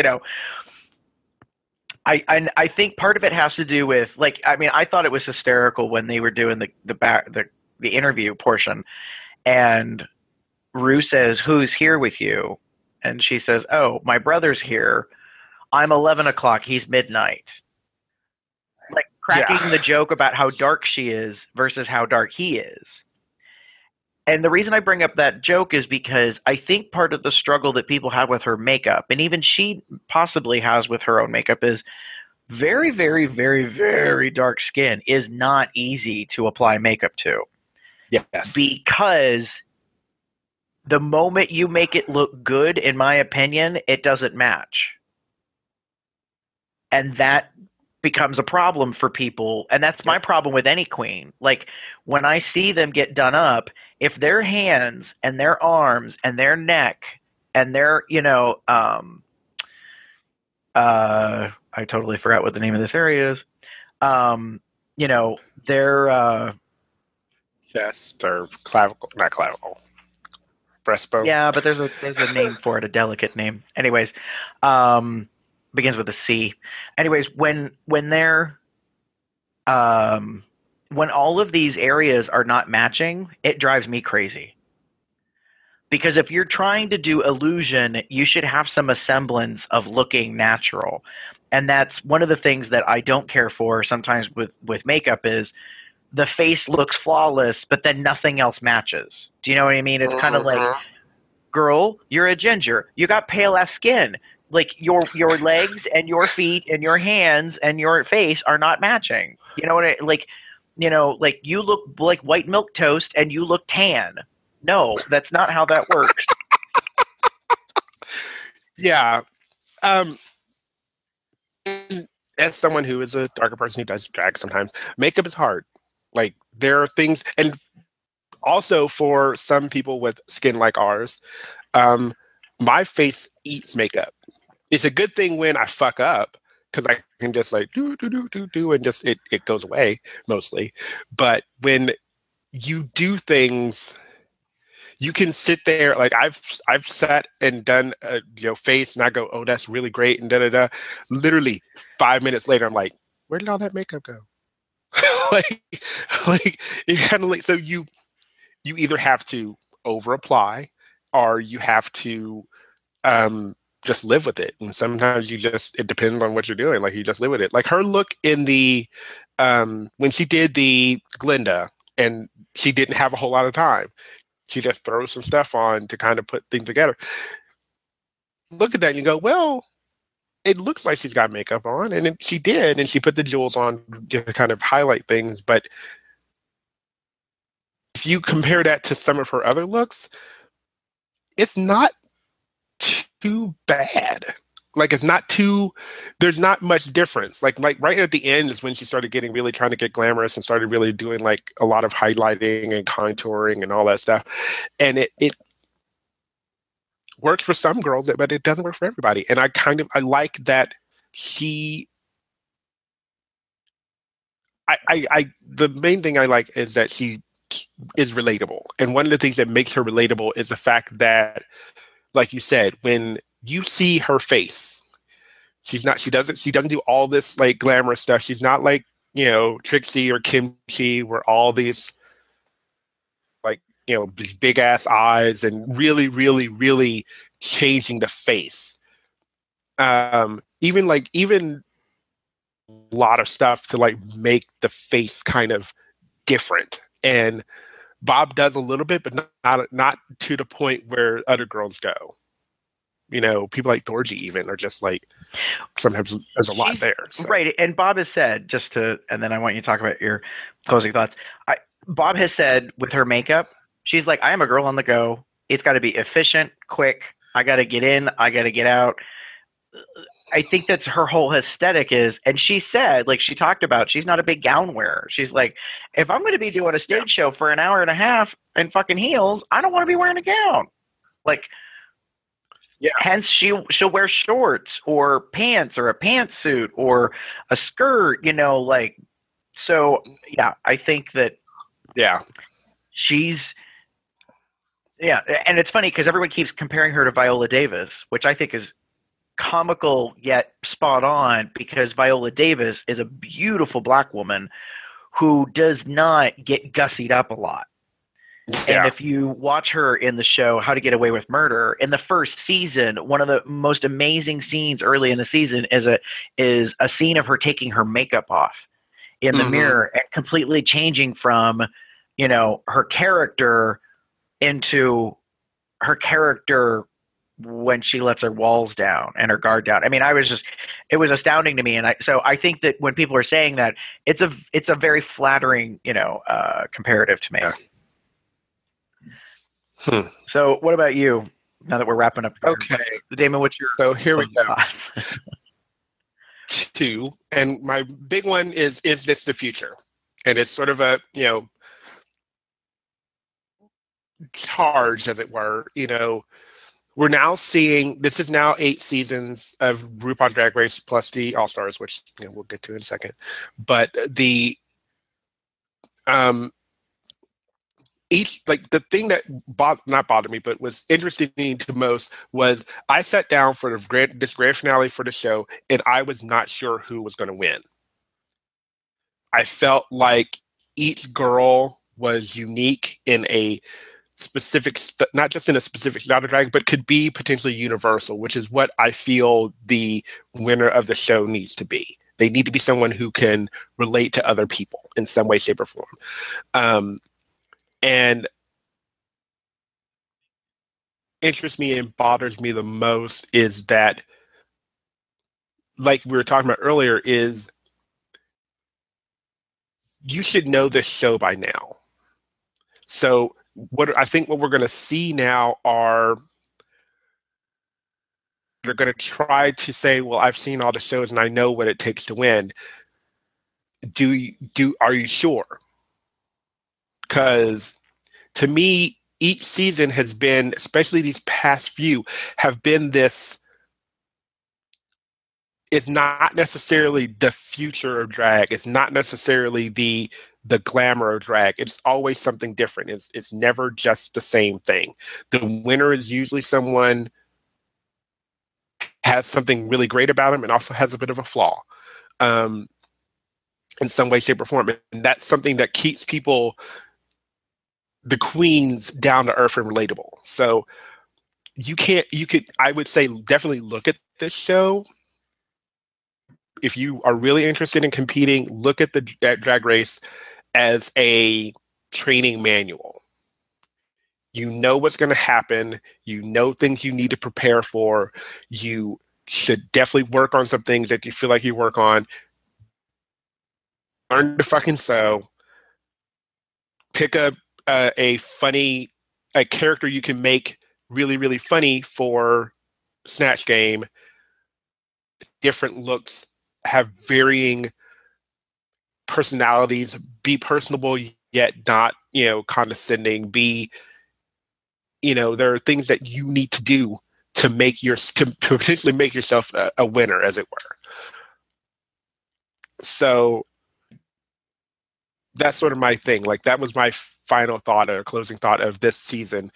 I think part of it has to do with, I thought it was hysterical when they were doing the interview portion, and Rue says, "Who's here with you?" And she says, "Oh, my brother's here. I'm 11 o'clock. He's midnight." Cracking the joke about how dark she is versus how dark he is. And the reason I bring up that joke is because I think part of the struggle that people have with her makeup, and even she possibly has with her own makeup, is very, very, very, very dark skin is not easy to apply makeup to. Yes. Because the moment you make it look good, in my opinion, it doesn't match. And that becomes a problem for people, and that's my problem with any queen. When I see them get done up, if their hands and their arms and their neck and their I totally forgot what the name of this area is, their chest or clavicle, not clavicle, breastbone. Yeah, but there's a name for it, a delicate name. Anyways, begins with a C. Anyways, when they're when all of these areas are not matching, it drives me crazy. Because if you're trying to do illusion, you should have some semblance of looking natural. And that's one of the things that I don't care for sometimes with makeup is the face looks flawless, but then nothing else matches. Do you know what I mean? It's kind of like, girl, you're a ginger. You got pale ass skin. Your legs and your feet and your hands and your face are not matching. You know what you look like white milk toast and you look tan. No, that's not how that works. Yeah. As someone who is a darker person who does drag sometimes, makeup is hard. There are things, and also for some people with skin like ours, my face eats makeup. It's a good thing when I fuck up, because I can just do, and just it goes away mostly. But when you do things, you can sit there. I've sat and done a face, and I go, "Oh, that's really great," and da da da. Literally 5 minutes later, I'm like, "Where did all that makeup go?" It kind of so you either have to over apply, or you have to just live with it. And sometimes it depends on what you're doing. You just live with it. Her look in the when she did the Glinda, and she didn't have a whole lot of time. She just throws some stuff on to kind of put things together. Look at that and you go, well, it looks like she's got makeup on, and she did, and she put the jewels on to kind of highlight things. But if you compare that to some of her other looks, it's not too bad. It's not too. There's not much difference. Like right at the end is when she started really trying to get glamorous and started really doing a lot of highlighting and contouring and all that stuff, and it works for some girls, but it doesn't work for everybody. And I like that she the main thing I like is that she is relatable. And one of the things that makes her relatable is the fact that, like you said, when you see her face, she doesn't do all this like glamorous stuff. She's not like, Trixie or Kimchi, where all these like, these big ass eyes and really, really, really changing the face. Even a lot of stuff to like make the face kind of different. And Bob does a little bit, but not to the point where other girls go. People like Thorgy even are just like, sometimes there's a lot there. So. Right. And Bob has said, and then I want you to talk about your closing thoughts. Bob has said with her makeup, she's like, I am a girl on the go. It's got to be efficient, quick. I got to get in. I got to get out. I think that's her whole aesthetic is, and she said, like she talked about, she's not a big gown wearer. She's like, if I'm going to be doing a stage show for an hour and a half in fucking heels, I don't want to be wearing a gown. Like, hence she'll wear shorts or pants or a pantsuit or a skirt, so yeah, I think that she's, and it's funny because everyone keeps comparing her to Viola Davis, which I think is comical yet spot on, because Viola Davis is a beautiful black woman who does not get gussied up a lot. And if you watch her in the show How to Get Away with Murder, in the first season, one of the most amazing scenes early in the season is a scene of her taking her makeup off in the mirror and completely changing from, her character into her character when she lets her walls down and her guard down. I mean, it was astounding to me. And so I think that when people are saying that, it's a very flattering, comparative to me. So what about you, now that we're wrapping up here? Okay. Damon, what's your So here we go. thoughts? 2, and my big one is this the future? And it's sort of a, charge, as it were. We're now seeing, this is now 8 seasons of RuPaul's Drag Race plus the All-Stars, which we'll get to in a second. But the the thing that not bothered me, but was interesting to most was I sat down for this grand finale for the show, and I was not sure who was going to win. I felt like each girl was unique in a specific, not just in a specific style of drag, but could be potentially universal, which is what I feel the winner of the show needs to be. They need to be someone who can relate to other people in some way, shape, or form. And interests me and bothers me the most is that, like we were talking about earlier, is you should know this show by now. So what we're going to see now are, they're going to try to say, well, I've seen all the shows and I know what it takes to win. Are you sure? Because to me, each season has been, especially these past few, have been this, it's not necessarily the future of drag. It's not necessarily the glamour of drag. It's always something different. It's never just the same thing. The winner is usually someone has something really great about him and also has a bit of a flaw in some way, shape, or form. And that's something that keeps people, the queens, down to earth and relatable. So I would say definitely look at this show. If you are really interested in competing, look at Drag Race as a training manual. You know what's going to happen. You know things you need to prepare for. You should definitely work on some things that you feel like you work on. Learn to fucking sew. Pick up a character you can make really, really funny for Snatch Game. Different looks, have varying personalities, be personable yet not, condescending. There are things that you need to do to potentially make yourself a winner, as it were. So that's sort of my thing. Like, that was my final thought or closing thought of this season.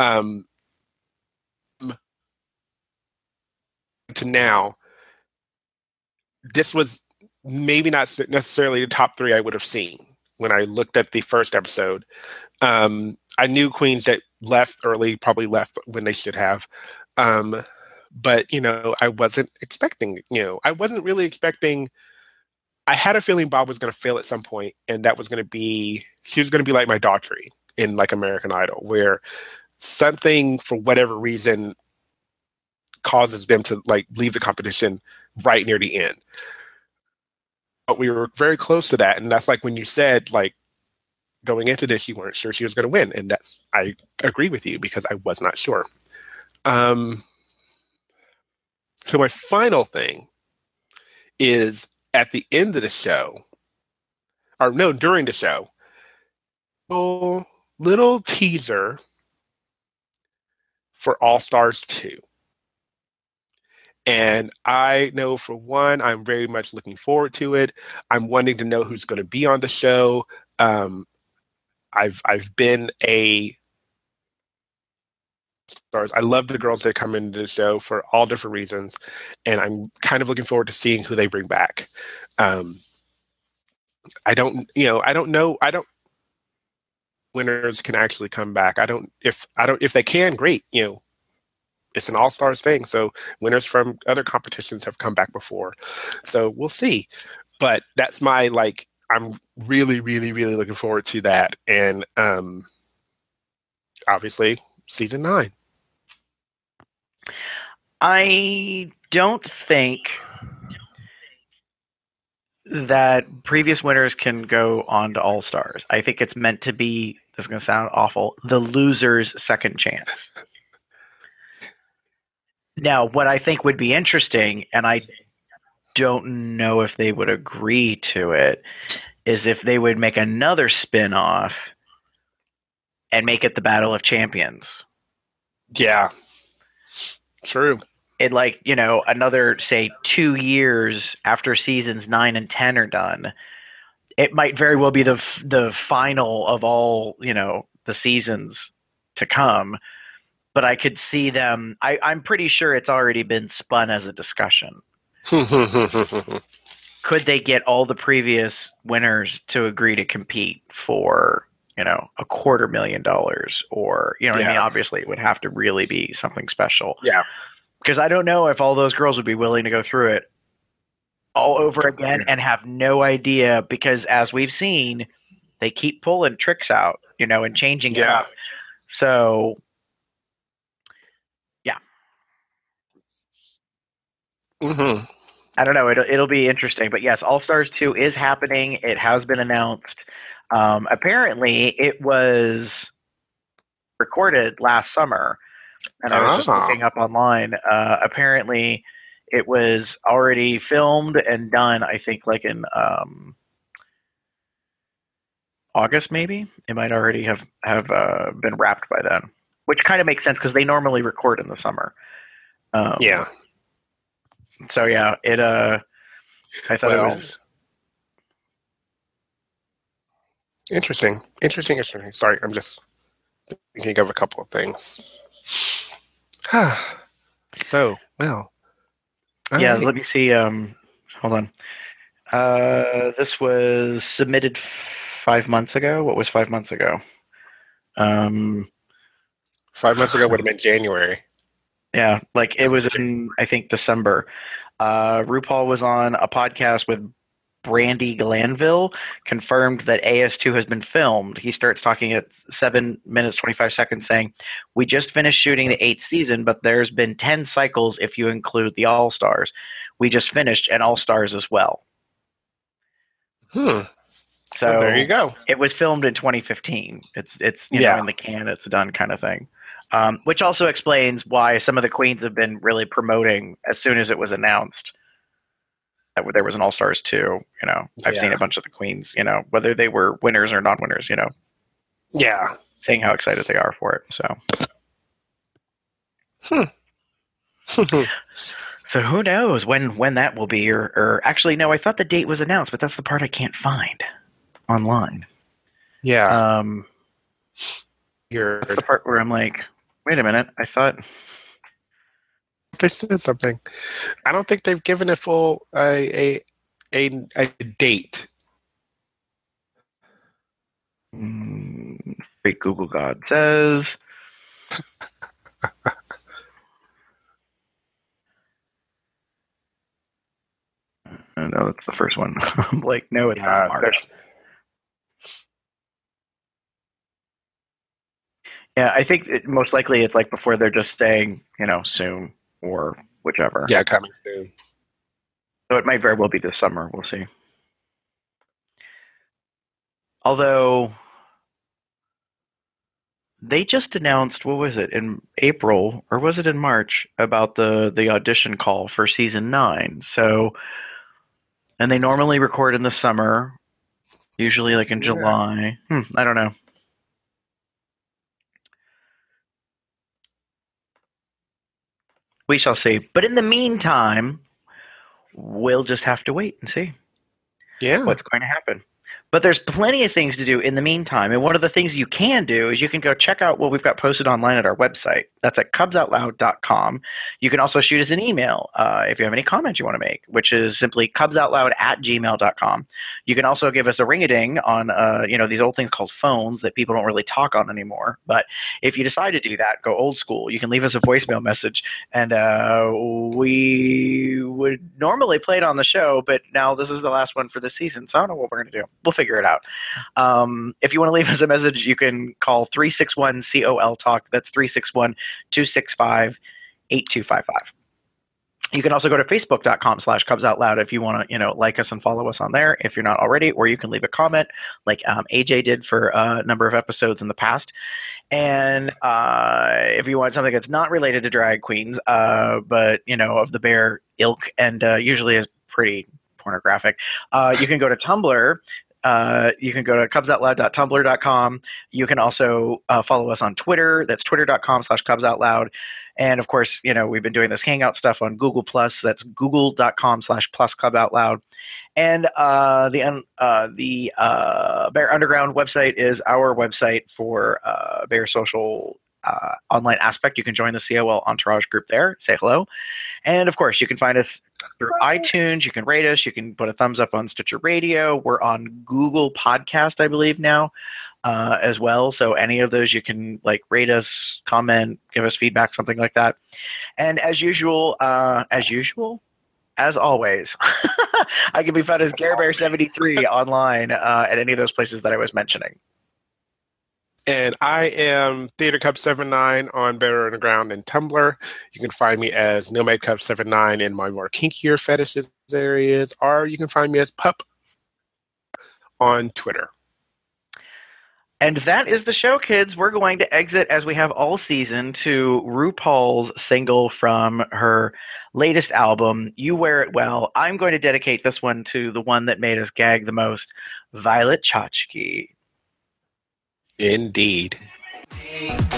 To now, this was maybe not necessarily the top 3 I would have seen when I looked at the first episode. I knew queens that left early probably left when they should have. But, I wasn't expecting, I wasn't really expecting. I had a feeling Bob was going to fail at some point, and that was going to be, she was going to be like my Daughtry in like American Idol, where something, for whatever reason, causes them to like leave the competition right near the end. But we were very close to that, and that's like when you said, like, going into this, you weren't sure she was going to win, and I agree with you because I was not sure. So my final thing is at the end of the show, or no, during the show, little teaser for All Stars 2. And I know, for one, I'm very much looking forward to it. I'm wanting to know who's going to be on the show. I've been a Stars. I love the girls that come into the show for all different reasons, and I'm kind of looking forward to seeing who they bring back. I don't know. Winners can actually come back. If they can, great. It's an all-stars thing. So winners from other competitions have come back before. So we'll see. But that's my, like, I'm really, really, really looking forward to that. And obviously, season 9. I don't think that previous winners can go on to All Stars. I think it's meant to be, this is going to sound awful, the loser's second chance. Now, what I think would be interesting, and I don't know if they would agree to it, is if they would make another spin-off and make it the Battle of Champions. Yeah. True. It, like, another, say, 2 years after seasons 9 and 10 are done, it might very well be the final of all, the seasons to come. But I could see them. I'm pretty sure it's already been spun as a discussion. Could they get all the previous winners to agree to compete for, $250,000, or, I mean, obviously it would have to really be something special. Yeah. Because I don't know if all those girls would be willing to go through it all over again and have no idea, because as we've seen, they keep pulling tricks out, and changing it up. So, yeah. Mm-hmm. I don't know. It'll be interesting. But yes, All Stars 2 is happening. It has been announced. Apparently, it was recorded last summer. And I was just looking up online. Apparently, it was already filmed and done, I think, like in August, maybe. It might already have been wrapped by then, which kind of makes sense because they normally record in the summer. Yeah. So, yeah, I thought it was... Interesting. Sorry, I'm just thinking of a couple of things. So, well. Yeah, right. Let me see. Hold on. This was submitted 5 months ago. What was 5 months ago? 5 months ago would have been January. Yeah, like it was in, I think, December. RuPaul was on a podcast with Brandi Glanville, confirmed that AS2 has been filmed. He starts talking at 7 minutes, 25 seconds, saying, "We just finished shooting the 8th season, but there's been 10 cycles if you include the All-Stars. We just finished an All-Stars as well." So there you go. It was filmed in 2015. It's in the can, it's done kind of thing. Which also explains why some of the queens have been really promoting as soon as it was announced that there was an All-Stars 2. I've seen a bunch of the queens, whether they were winners or non-winners, Yeah. saying how excited they are for it. So, so who knows when that will be? Or actually, no, I thought the date was announced, but that's the part I can't find. online. Yeah. That's the part where I'm like, wait a minute, I thought they said something. I don't think they've given a full a date. Great Google God says. No, that's the first one. I'm like, no, it's not March. Yeah, I think most likely it's like before they're just saying, soon or whichever. Yeah, coming soon. So it might very well be this summer. We'll see. Although they just announced, what was it, in April or was it in March, about the audition call for season 9. So, and they normally record in the summer, usually like in July. I don't know. We shall see. But in the meantime, we'll just have to wait and see what's going to happen. But there's plenty of things to do in the meantime. And one of the things you can do is you can go check out what we've got posted online at our website. That's at cubsoutloud.com. You can also shoot us an email if you have any comments you want to make, which is simply cubsoutloud@gmail.com. You can also give us a ring-a-ding on these old things called phones that people don't really talk on anymore. But if you decide to do that, go old school. You can leave us a voicemail message, and we would normally play it on the show, but now this is the last one for the season, so I don't know what we're going to do. We'll figure it out. If you want to leave us a message, you can call 361-COL-TALK. That's 361-265-8255. You can also go to facebook.com/CubsOutLoud if you want to, like us and follow us on there if you're not already, or you can leave a comment like AJ did for a number of episodes in the past. And if you want something that's not related to drag queens, but, of the bear ilk and usually is pretty pornographic, you can go to Tumblr. You can go to cubsoutloud.tumblr.com. You can also follow us on Twitter. That's twitter.com/cubsoutloud. And of course, we've been doing this Hangout stuff on Google+. That's google.com/+cubOutloud. And the Bear Underground website is our website for Bear Social online aspect. You can join the COL Entourage group there. Say hello. And of course, you can find us through iTunes. You can rate us. You can put a thumbs up on Stitcher Radio. We're on Google Podcast, I believe, now as well. So any of those, you can rate us, comment, give us feedback, something like that. And as always, I can be found as GareBear73 online at any of those places that I was mentioning. And I am TheaterCub79 on Bear Underground and Tumblr. You can find me as NomadCub79 in my more kinkier fetishes areas, or you can find me as Pup on Twitter. And that is the show, kids. We're going to exit, as we have all season, to RuPaul's single from her latest album, You Wear It Well. I'm going to dedicate this one to the one that made us gag the most, Violet Chachki. Indeed. You wear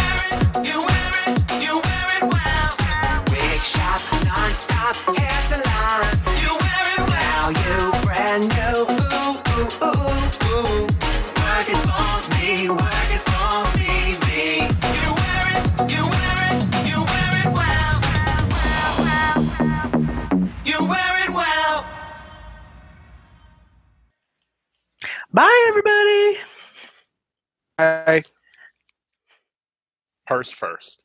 it well. Wig shop, non-stop hair salon. You wear it well. You brand new. Ooh, ooh, ooh, ooh. Work it for me, work it for me, me. You wear it well. You wear it well. Bye, everybody. Bye. Purse first.